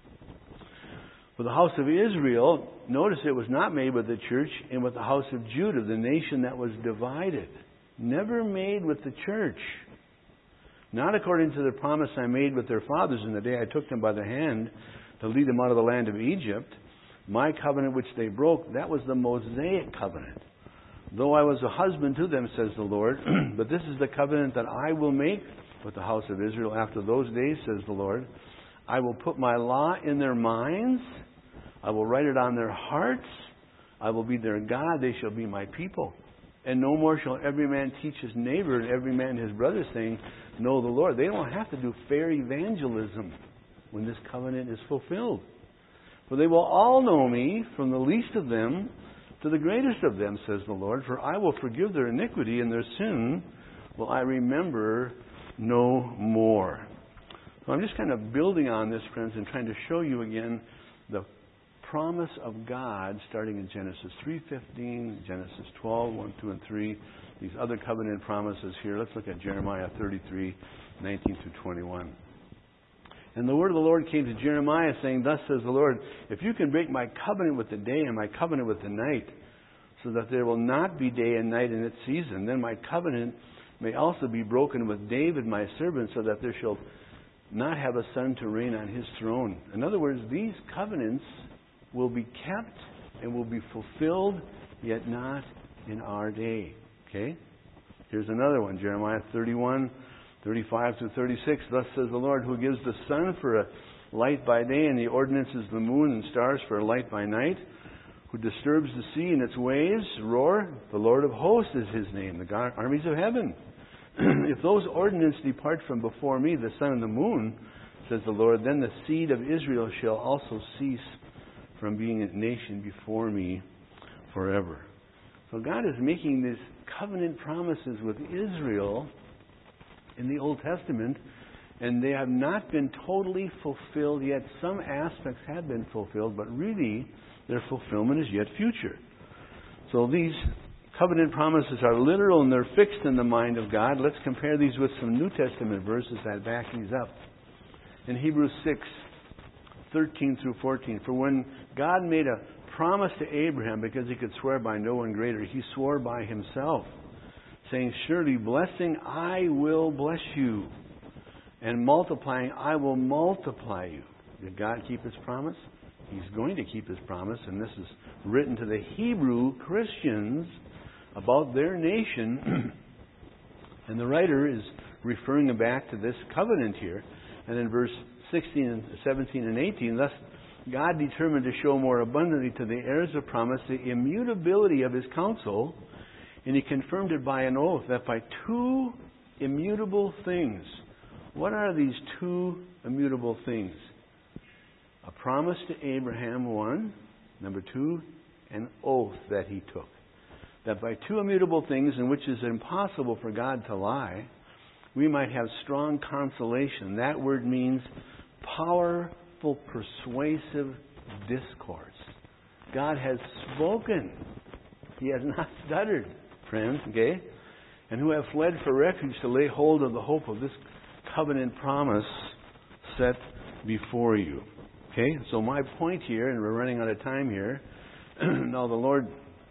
Speaker 1: For the house of Israel, notice it was not made with the church, and with the house of Judah, the nation that was divided. Never made with the church. Not according to the promise I made with their fathers in the day I took them by the hand to lead them out of the land of Egypt. My covenant which they broke, that was the Mosaic covenant. Though I was a husband to them, says the Lord, but this is the covenant that I will make with the house of Israel after those days, says the Lord. I will put my law in their minds. I will write it on their hearts. I will be their God. They shall be my people. And no more shall every man teach his neighbor and every man his brother, saying, know the Lord. They don't have to do fair evangelism when this covenant is fulfilled. For they will all know me, from the least of them to the greatest of them, says the Lord. For I will forgive their iniquity, and their sin will I remember no more. So I'm just kind of building on this, friends, and trying to show you again the promise of God starting in Genesis three fifteen, Genesis twelve, one, two, and three. These other covenant promises here. Let's look at Jeremiah thirty-three, nineteen through twenty-one. And the word of the Lord came to Jeremiah, saying, thus says the Lord, if you can break my covenant with the day and my covenant with the night, so that there will not be day and night in its season, then my covenant may also be broken with David my servant, so that there shall not have a son to reign on his throne. In other words, these covenants will be kept and will be fulfilled, yet not in our day. Okay? Here's another one, Jeremiah thirty-one, thirty-five through thirty-six. Thus says the Lord, who gives the sun for a light by day, and the ordinances the moon and stars for a light by night, who disturbs the sea in its waves, roar. The Lord of hosts is his name, the God, armies of heaven. If those ordinances depart from before me, the sun and the moon, says the Lord, then the seed of Israel shall also cease from being a nation before me forever. So God is making these covenant promises with Israel in the Old Testament, and they have not been totally fulfilled yet. Some aspects have been fulfilled, but really their fulfillment is yet future. So these covenant promises are literal and they're fixed in the mind of God. Let's compare these with some New Testament verses that back these up. In Hebrews six, thirteen through fourteen, for when God made a promise to Abraham, because he could swear by no one greater, he swore by himself, saying, surely blessing I will bless you, and multiplying I will multiply you. Did God keep his promise? He's going to keep his promise, and this is written to the Hebrew Christians about their nation. And the writer is referring back to this covenant here. And in verse sixteen and seventeen and eighteen, thus God determined to show more abundantly to the heirs of promise the immutability of his counsel, and he confirmed it by an oath, that by two immutable things. What are these two immutable things? A promise to Abraham, one. Number two, an oath that he took. That by two immutable things, in which it is impossible for God to lie, we might have strong consolation. That word means powerful, persuasive discourse. God has spoken. He has not stuttered, friends, okay? And who have fled for refuge to lay hold of the hope of this covenant promise set before you. Okay, so my point here, and we're running out of time here. Now the Lord,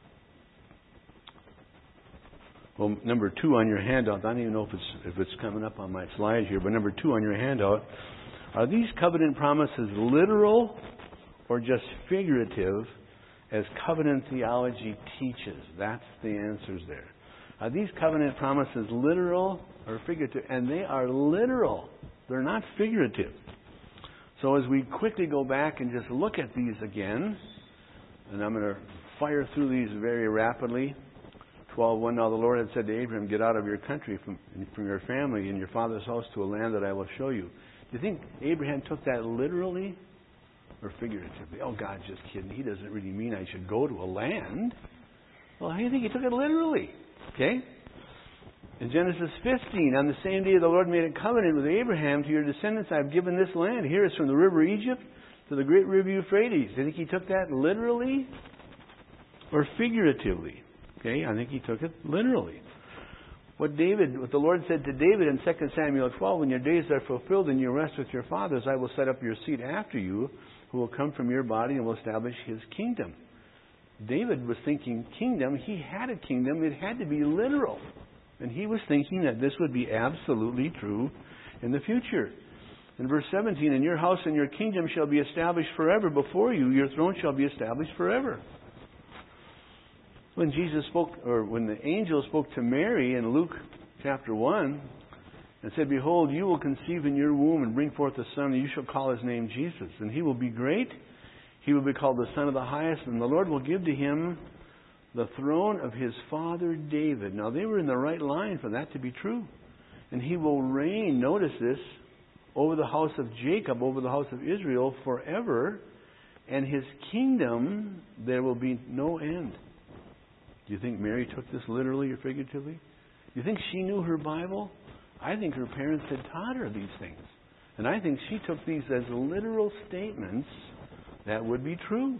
Speaker 1: well, number two on your handout, I don't even know if it's if it's coming up on my slide here, but number two on your handout, are these covenant promises literal or just figurative, as covenant theology teaches? That's the answers there. Are these covenant promises literal or figurative? And they are literal. They're not figurative. So as we quickly go back and just look at these again, and I'm going to fire through these very rapidly. twelve one, now the Lord had said to Abraham, get out of your country, from, from your family, and your father's house to a land that I will show you. Do you think Abraham took that literally or figuratively? Oh, God's just kidding. He doesn't really mean I should go to a land. Well, how do you think he took it literally? Okay? In Genesis fifteen, on the same day the Lord made a covenant with Abraham, to your descendants I have given this land. Here is from the river Egypt to the great river Euphrates. Do you think he took that literally or figuratively? Okay, I think he took it literally. What David, what the Lord said to David in Second Samuel twelve, when your days are fulfilled and you rest with your fathers, I will set up your seed after you, who will come from your body and will establish his kingdom. David was thinking kingdom. He had a kingdom. It had to be literal. And he was thinking that this would be absolutely true in the future. In verse seventeen, and your house and your kingdom shall be established forever before you. Your throne shall be established forever. When Jesus spoke, or when the angel spoke to Mary in Luke chapter one, and said, behold, you will conceive in your womb and bring forth a son, and you shall call his name Jesus. And he will be great. He will be called the Son of the Highest, and the Lord will give to him the throne of his father David. Now, they were in the right line for that to be true. And he will reign, notice this, over the house of Jacob, over the house of Israel forever. And his kingdom, there will be no end. Do you think Mary took this literally or figuratively? Do you think she knew her Bible? I think her parents had taught her these things. And I think she took these as literal statements that would be true.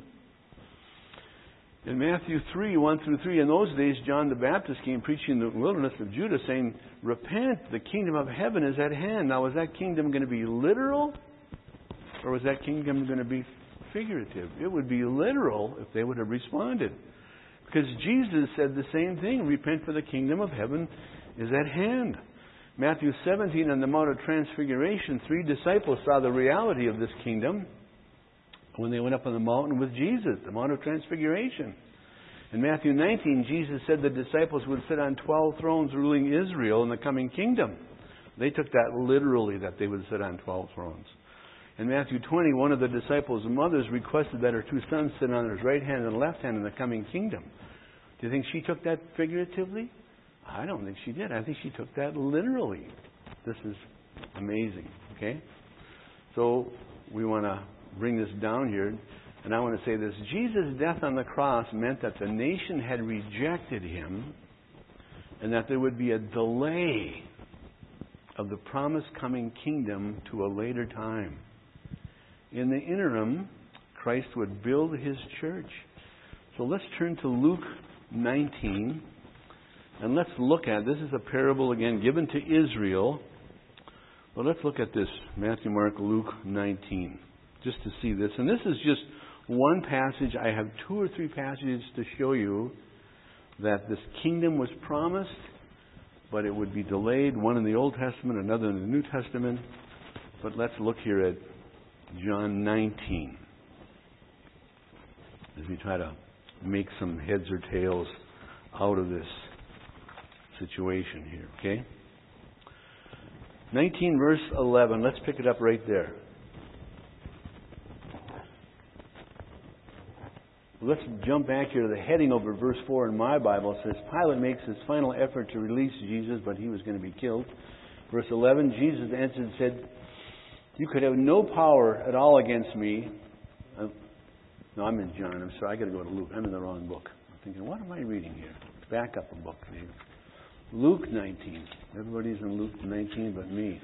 Speaker 1: In Matthew three, one through three, in those days John the Baptist came preaching in the wilderness of Judah, saying, repent, the kingdom of heaven is at hand. Now, was that kingdom going to be literal? Or was that kingdom going to be figurative? It would be literal if they would have responded. Because Jesus said the same thing. Repent, for the kingdom of heaven is at hand. Matthew seventeen, on the Mount of Transfiguration, three disciples saw the reality of this kingdom when they went up on the mountain with Jesus, the Mount of Transfiguration. In Matthew nineteen, Jesus said the disciples would sit on twelve thrones ruling Israel in the coming kingdom. They took that literally, that they would sit on twelve thrones. In Matthew twenty, one of the disciples' mothers requested that her two sons sit on his right hand and left hand in the coming kingdom. Do you think she took that figuratively? I don't think she did. I think she took that literally. This is amazing. Okay? So we want to bring this down here. And I want to say this. Jesus' death on the cross meant that the nation had rejected him and that there would be a delay of the promised coming kingdom to a later time. In the interim, Christ would build his church. So let's turn to Luke nineteen. And let's look at, this is a parable again given to Israel. But let's look at this, Matthew, Mark, Luke nineteen, just to see this. And this is just one passage. I have two or three passages to show you that this kingdom was promised, but it would be delayed. One in the Old Testament, another in the New Testament. But let's look here at John nineteen as we try to make some heads or tails out of this situation here, okay? nineteen verse eleven. Let's pick it up right there. Let's jump back here to the heading over verse four in my Bible. It says, Pilate makes his final effort to release Jesus, but he was going to be killed. Verse eleven, Jesus answered and said, you could have no power at all against me. Uh, no, I'm in John. I'm sorry. I got to go to Luke. I'm in the wrong book. I'm thinking, what am I reading here? Back up a book, maybe. Luke nineteen. Everybody's in Luke nineteen but me.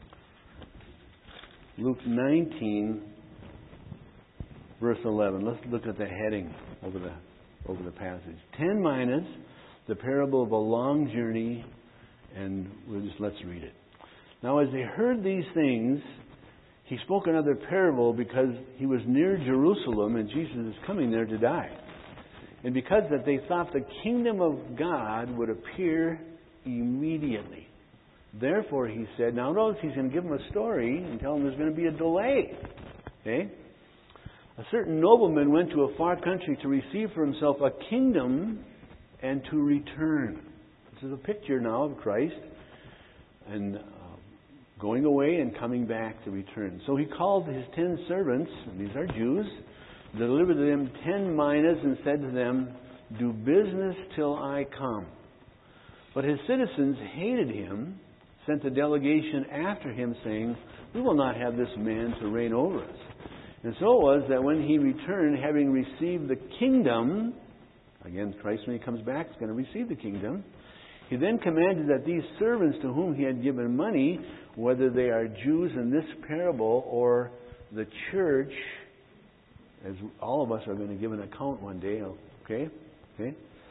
Speaker 1: Luke nineteen, verse eleven. Let's look at the heading over the over the passage. Ten minus the parable of a long journey, and we'll just let's read it. Now, as they heard these things, he spoke another parable because he was near Jerusalem, and Jesus is coming there to die. And because that they thought the kingdom of God would appear immediately. Therefore, he said, now notice he's going to give them a story and tell them there's going to be a delay. Okay? A certain nobleman went to a far country to receive for himself a kingdom and to return. This is a picture now of Christ and uh, going away and coming back to return. So he called his ten servants, and these are Jews, delivered to them ten minas and said to them, do business till I come. But his citizens hated him, sent a delegation after him, saying, we will not have this man to reign over us. And so it was that when he returned, having received the kingdom, again, Christ, when he comes back, is going to receive the kingdom, he then commanded that these servants to whom he had given money, whether they are Jews in this parable or the church, as all of us are going to give an account one day, okay? Okay?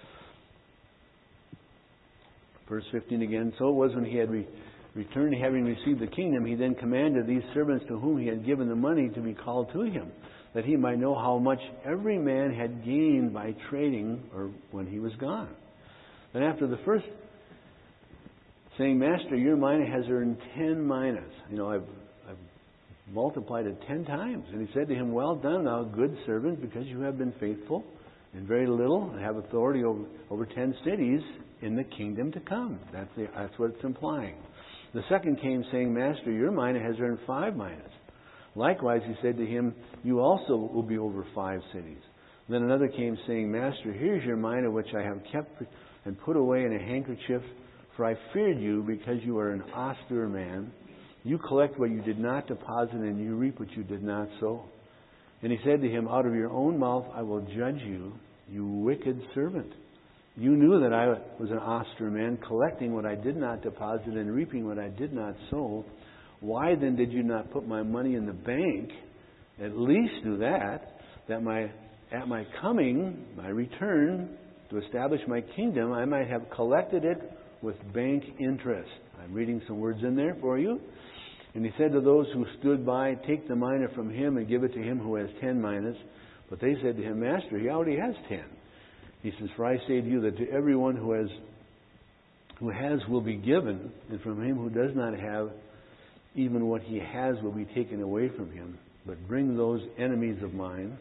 Speaker 1: Verse fifteen again, so it was when he had re- returned, having received the kingdom, he then commanded these servants to whom he had given the money to be called to him, that he might know how much every man had gained by trading or when he was gone. Then after the first, saying, Master, your mina has earned ten minas. You know, I've, I've multiplied it ten times. And he said to him, well done, thou good servant, because you have been faithful in very little and have authority over, over ten cities in the kingdom to come. That's, the, that's what it's implying. The second came saying, Master, your mina has earned five minas. Likewise, he said to him, you also will be over five cities. Then another came saying, Master, here's your mina which I have kept and put away in a handkerchief, for I feared you because you are an austere man. You collect what you did not deposit, and you reap what you did not sow. And he said to him, out of your own mouth I will judge you, you wicked servant. You knew that I was an austere man, collecting what I did not deposit and reaping what I did not sow. Why then did you not put my money in the bank? At least do that, that my at my coming, my return, to establish my kingdom, I might have collected it with bank interest. I'm reading some words in there for you. And he said to those who stood by, take the mina from him and give it to him who has ten minas. But they said to him, Master, he already has ten. He says, "For I say to you that to everyone who has who has will be given, and from him who does not have, even what he has will be taken away from him. But bring those enemies of mine,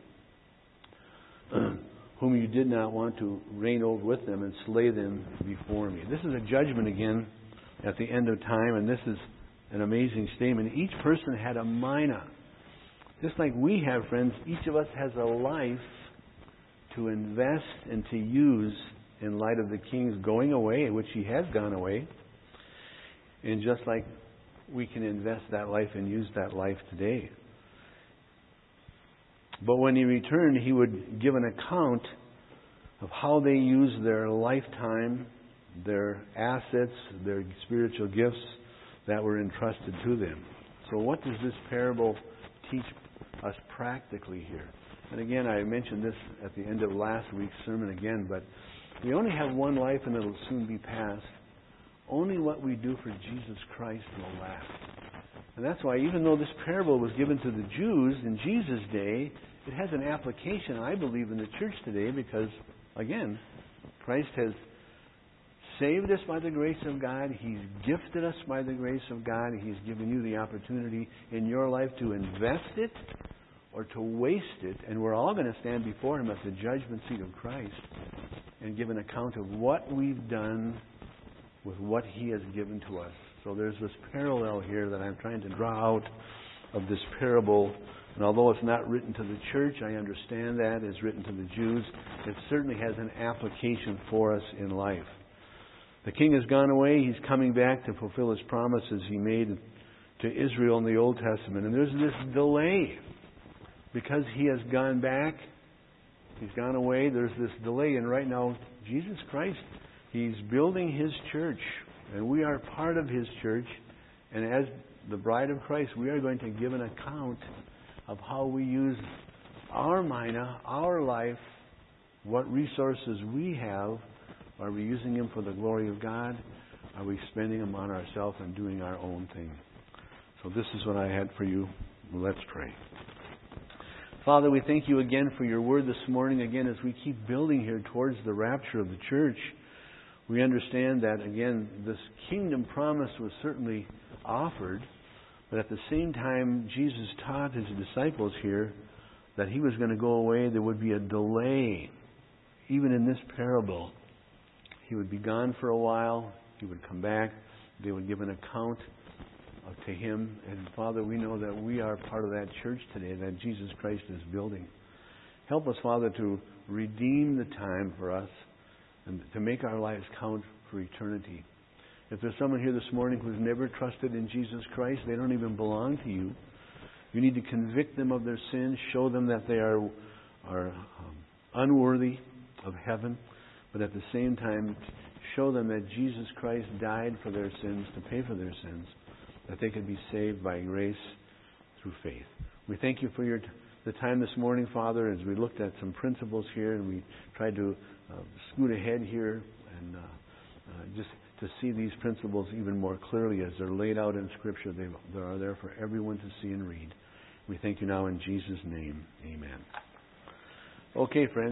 Speaker 1: whom you did not want to reign over with them, and slay them before me." This is a judgment again at the end of time, and this is an amazing statement. Each person had a mina. Just like we have, friends, each of us has a life to invest and to use in light of the King's going away, which he has gone away. And just like we can invest that life and use that life today. But when he returned, he would give an account of how they used their lifetime, their assets, their spiritual gifts that were entrusted to them. So what does this parable teach us practically here? And again, I mentioned this at the end of last week's sermon again, but we only have one life and it'll soon be past. Only what we do for Jesus Christ will last. And that's why even though this parable was given to the Jews in Jesus' day, it has an application, I believe, in the church today because, again, Christ has saved us by the grace of God. He's gifted us by the grace of God. He's given you the opportunity in your life to invest it or to waste it. And we're all going to stand before Him at the judgment seat of Christ and give an account of what we've done with what He has given to us. So there's this parallel here that I'm trying to draw out of this parable. And although it's not written to the church, I understand that. It's written to the Jews. It certainly has an application for us in life. The king has gone away. He's coming back to fulfill His promises He made to Israel in the Old Testament. And there's this delay. Because He has gone back, He's gone away, there's this delay. And right now, Jesus Christ, He's building His church. And we are part of His church. And as the bride of Christ, we are going to give an account of how we use our mina, our life, what resources we have. Are we using them for the glory of God? Are we spending them on ourselves and doing our own thing? So this is what I had for you. Let's pray. Father, we thank You again for Your word this morning. Again, as we keep building here towards the rapture of the church, we understand that, again, this kingdom promise was certainly offered, but at the same time, Jesus taught His disciples here that He was going to go away. There would be a delay, even in this parable. He would be gone for a while. He would come back. They would give an account to Him. And Father, we know that we are part of that church today that Jesus Christ is building. Help us, Father, to redeem the time for us and to make our lives count for eternity. If there's someone here this morning who's never trusted in Jesus Christ, they don't even belong to You. You need to convict them of their sins, show them that they are, are um, unworthy of heaven, but at the same time, show them that Jesus Christ died for their sins, to pay for their sins, that they could be saved by grace through faith. We thank You for your t- the time this morning, Father, as we looked at some principles here and we tried to uh, scoot ahead here and uh, uh, just to see these principles even more clearly as they're laid out in Scripture. They, they are there for everyone to see and read. We thank You now in Jesus' name. Amen. Okay, friends.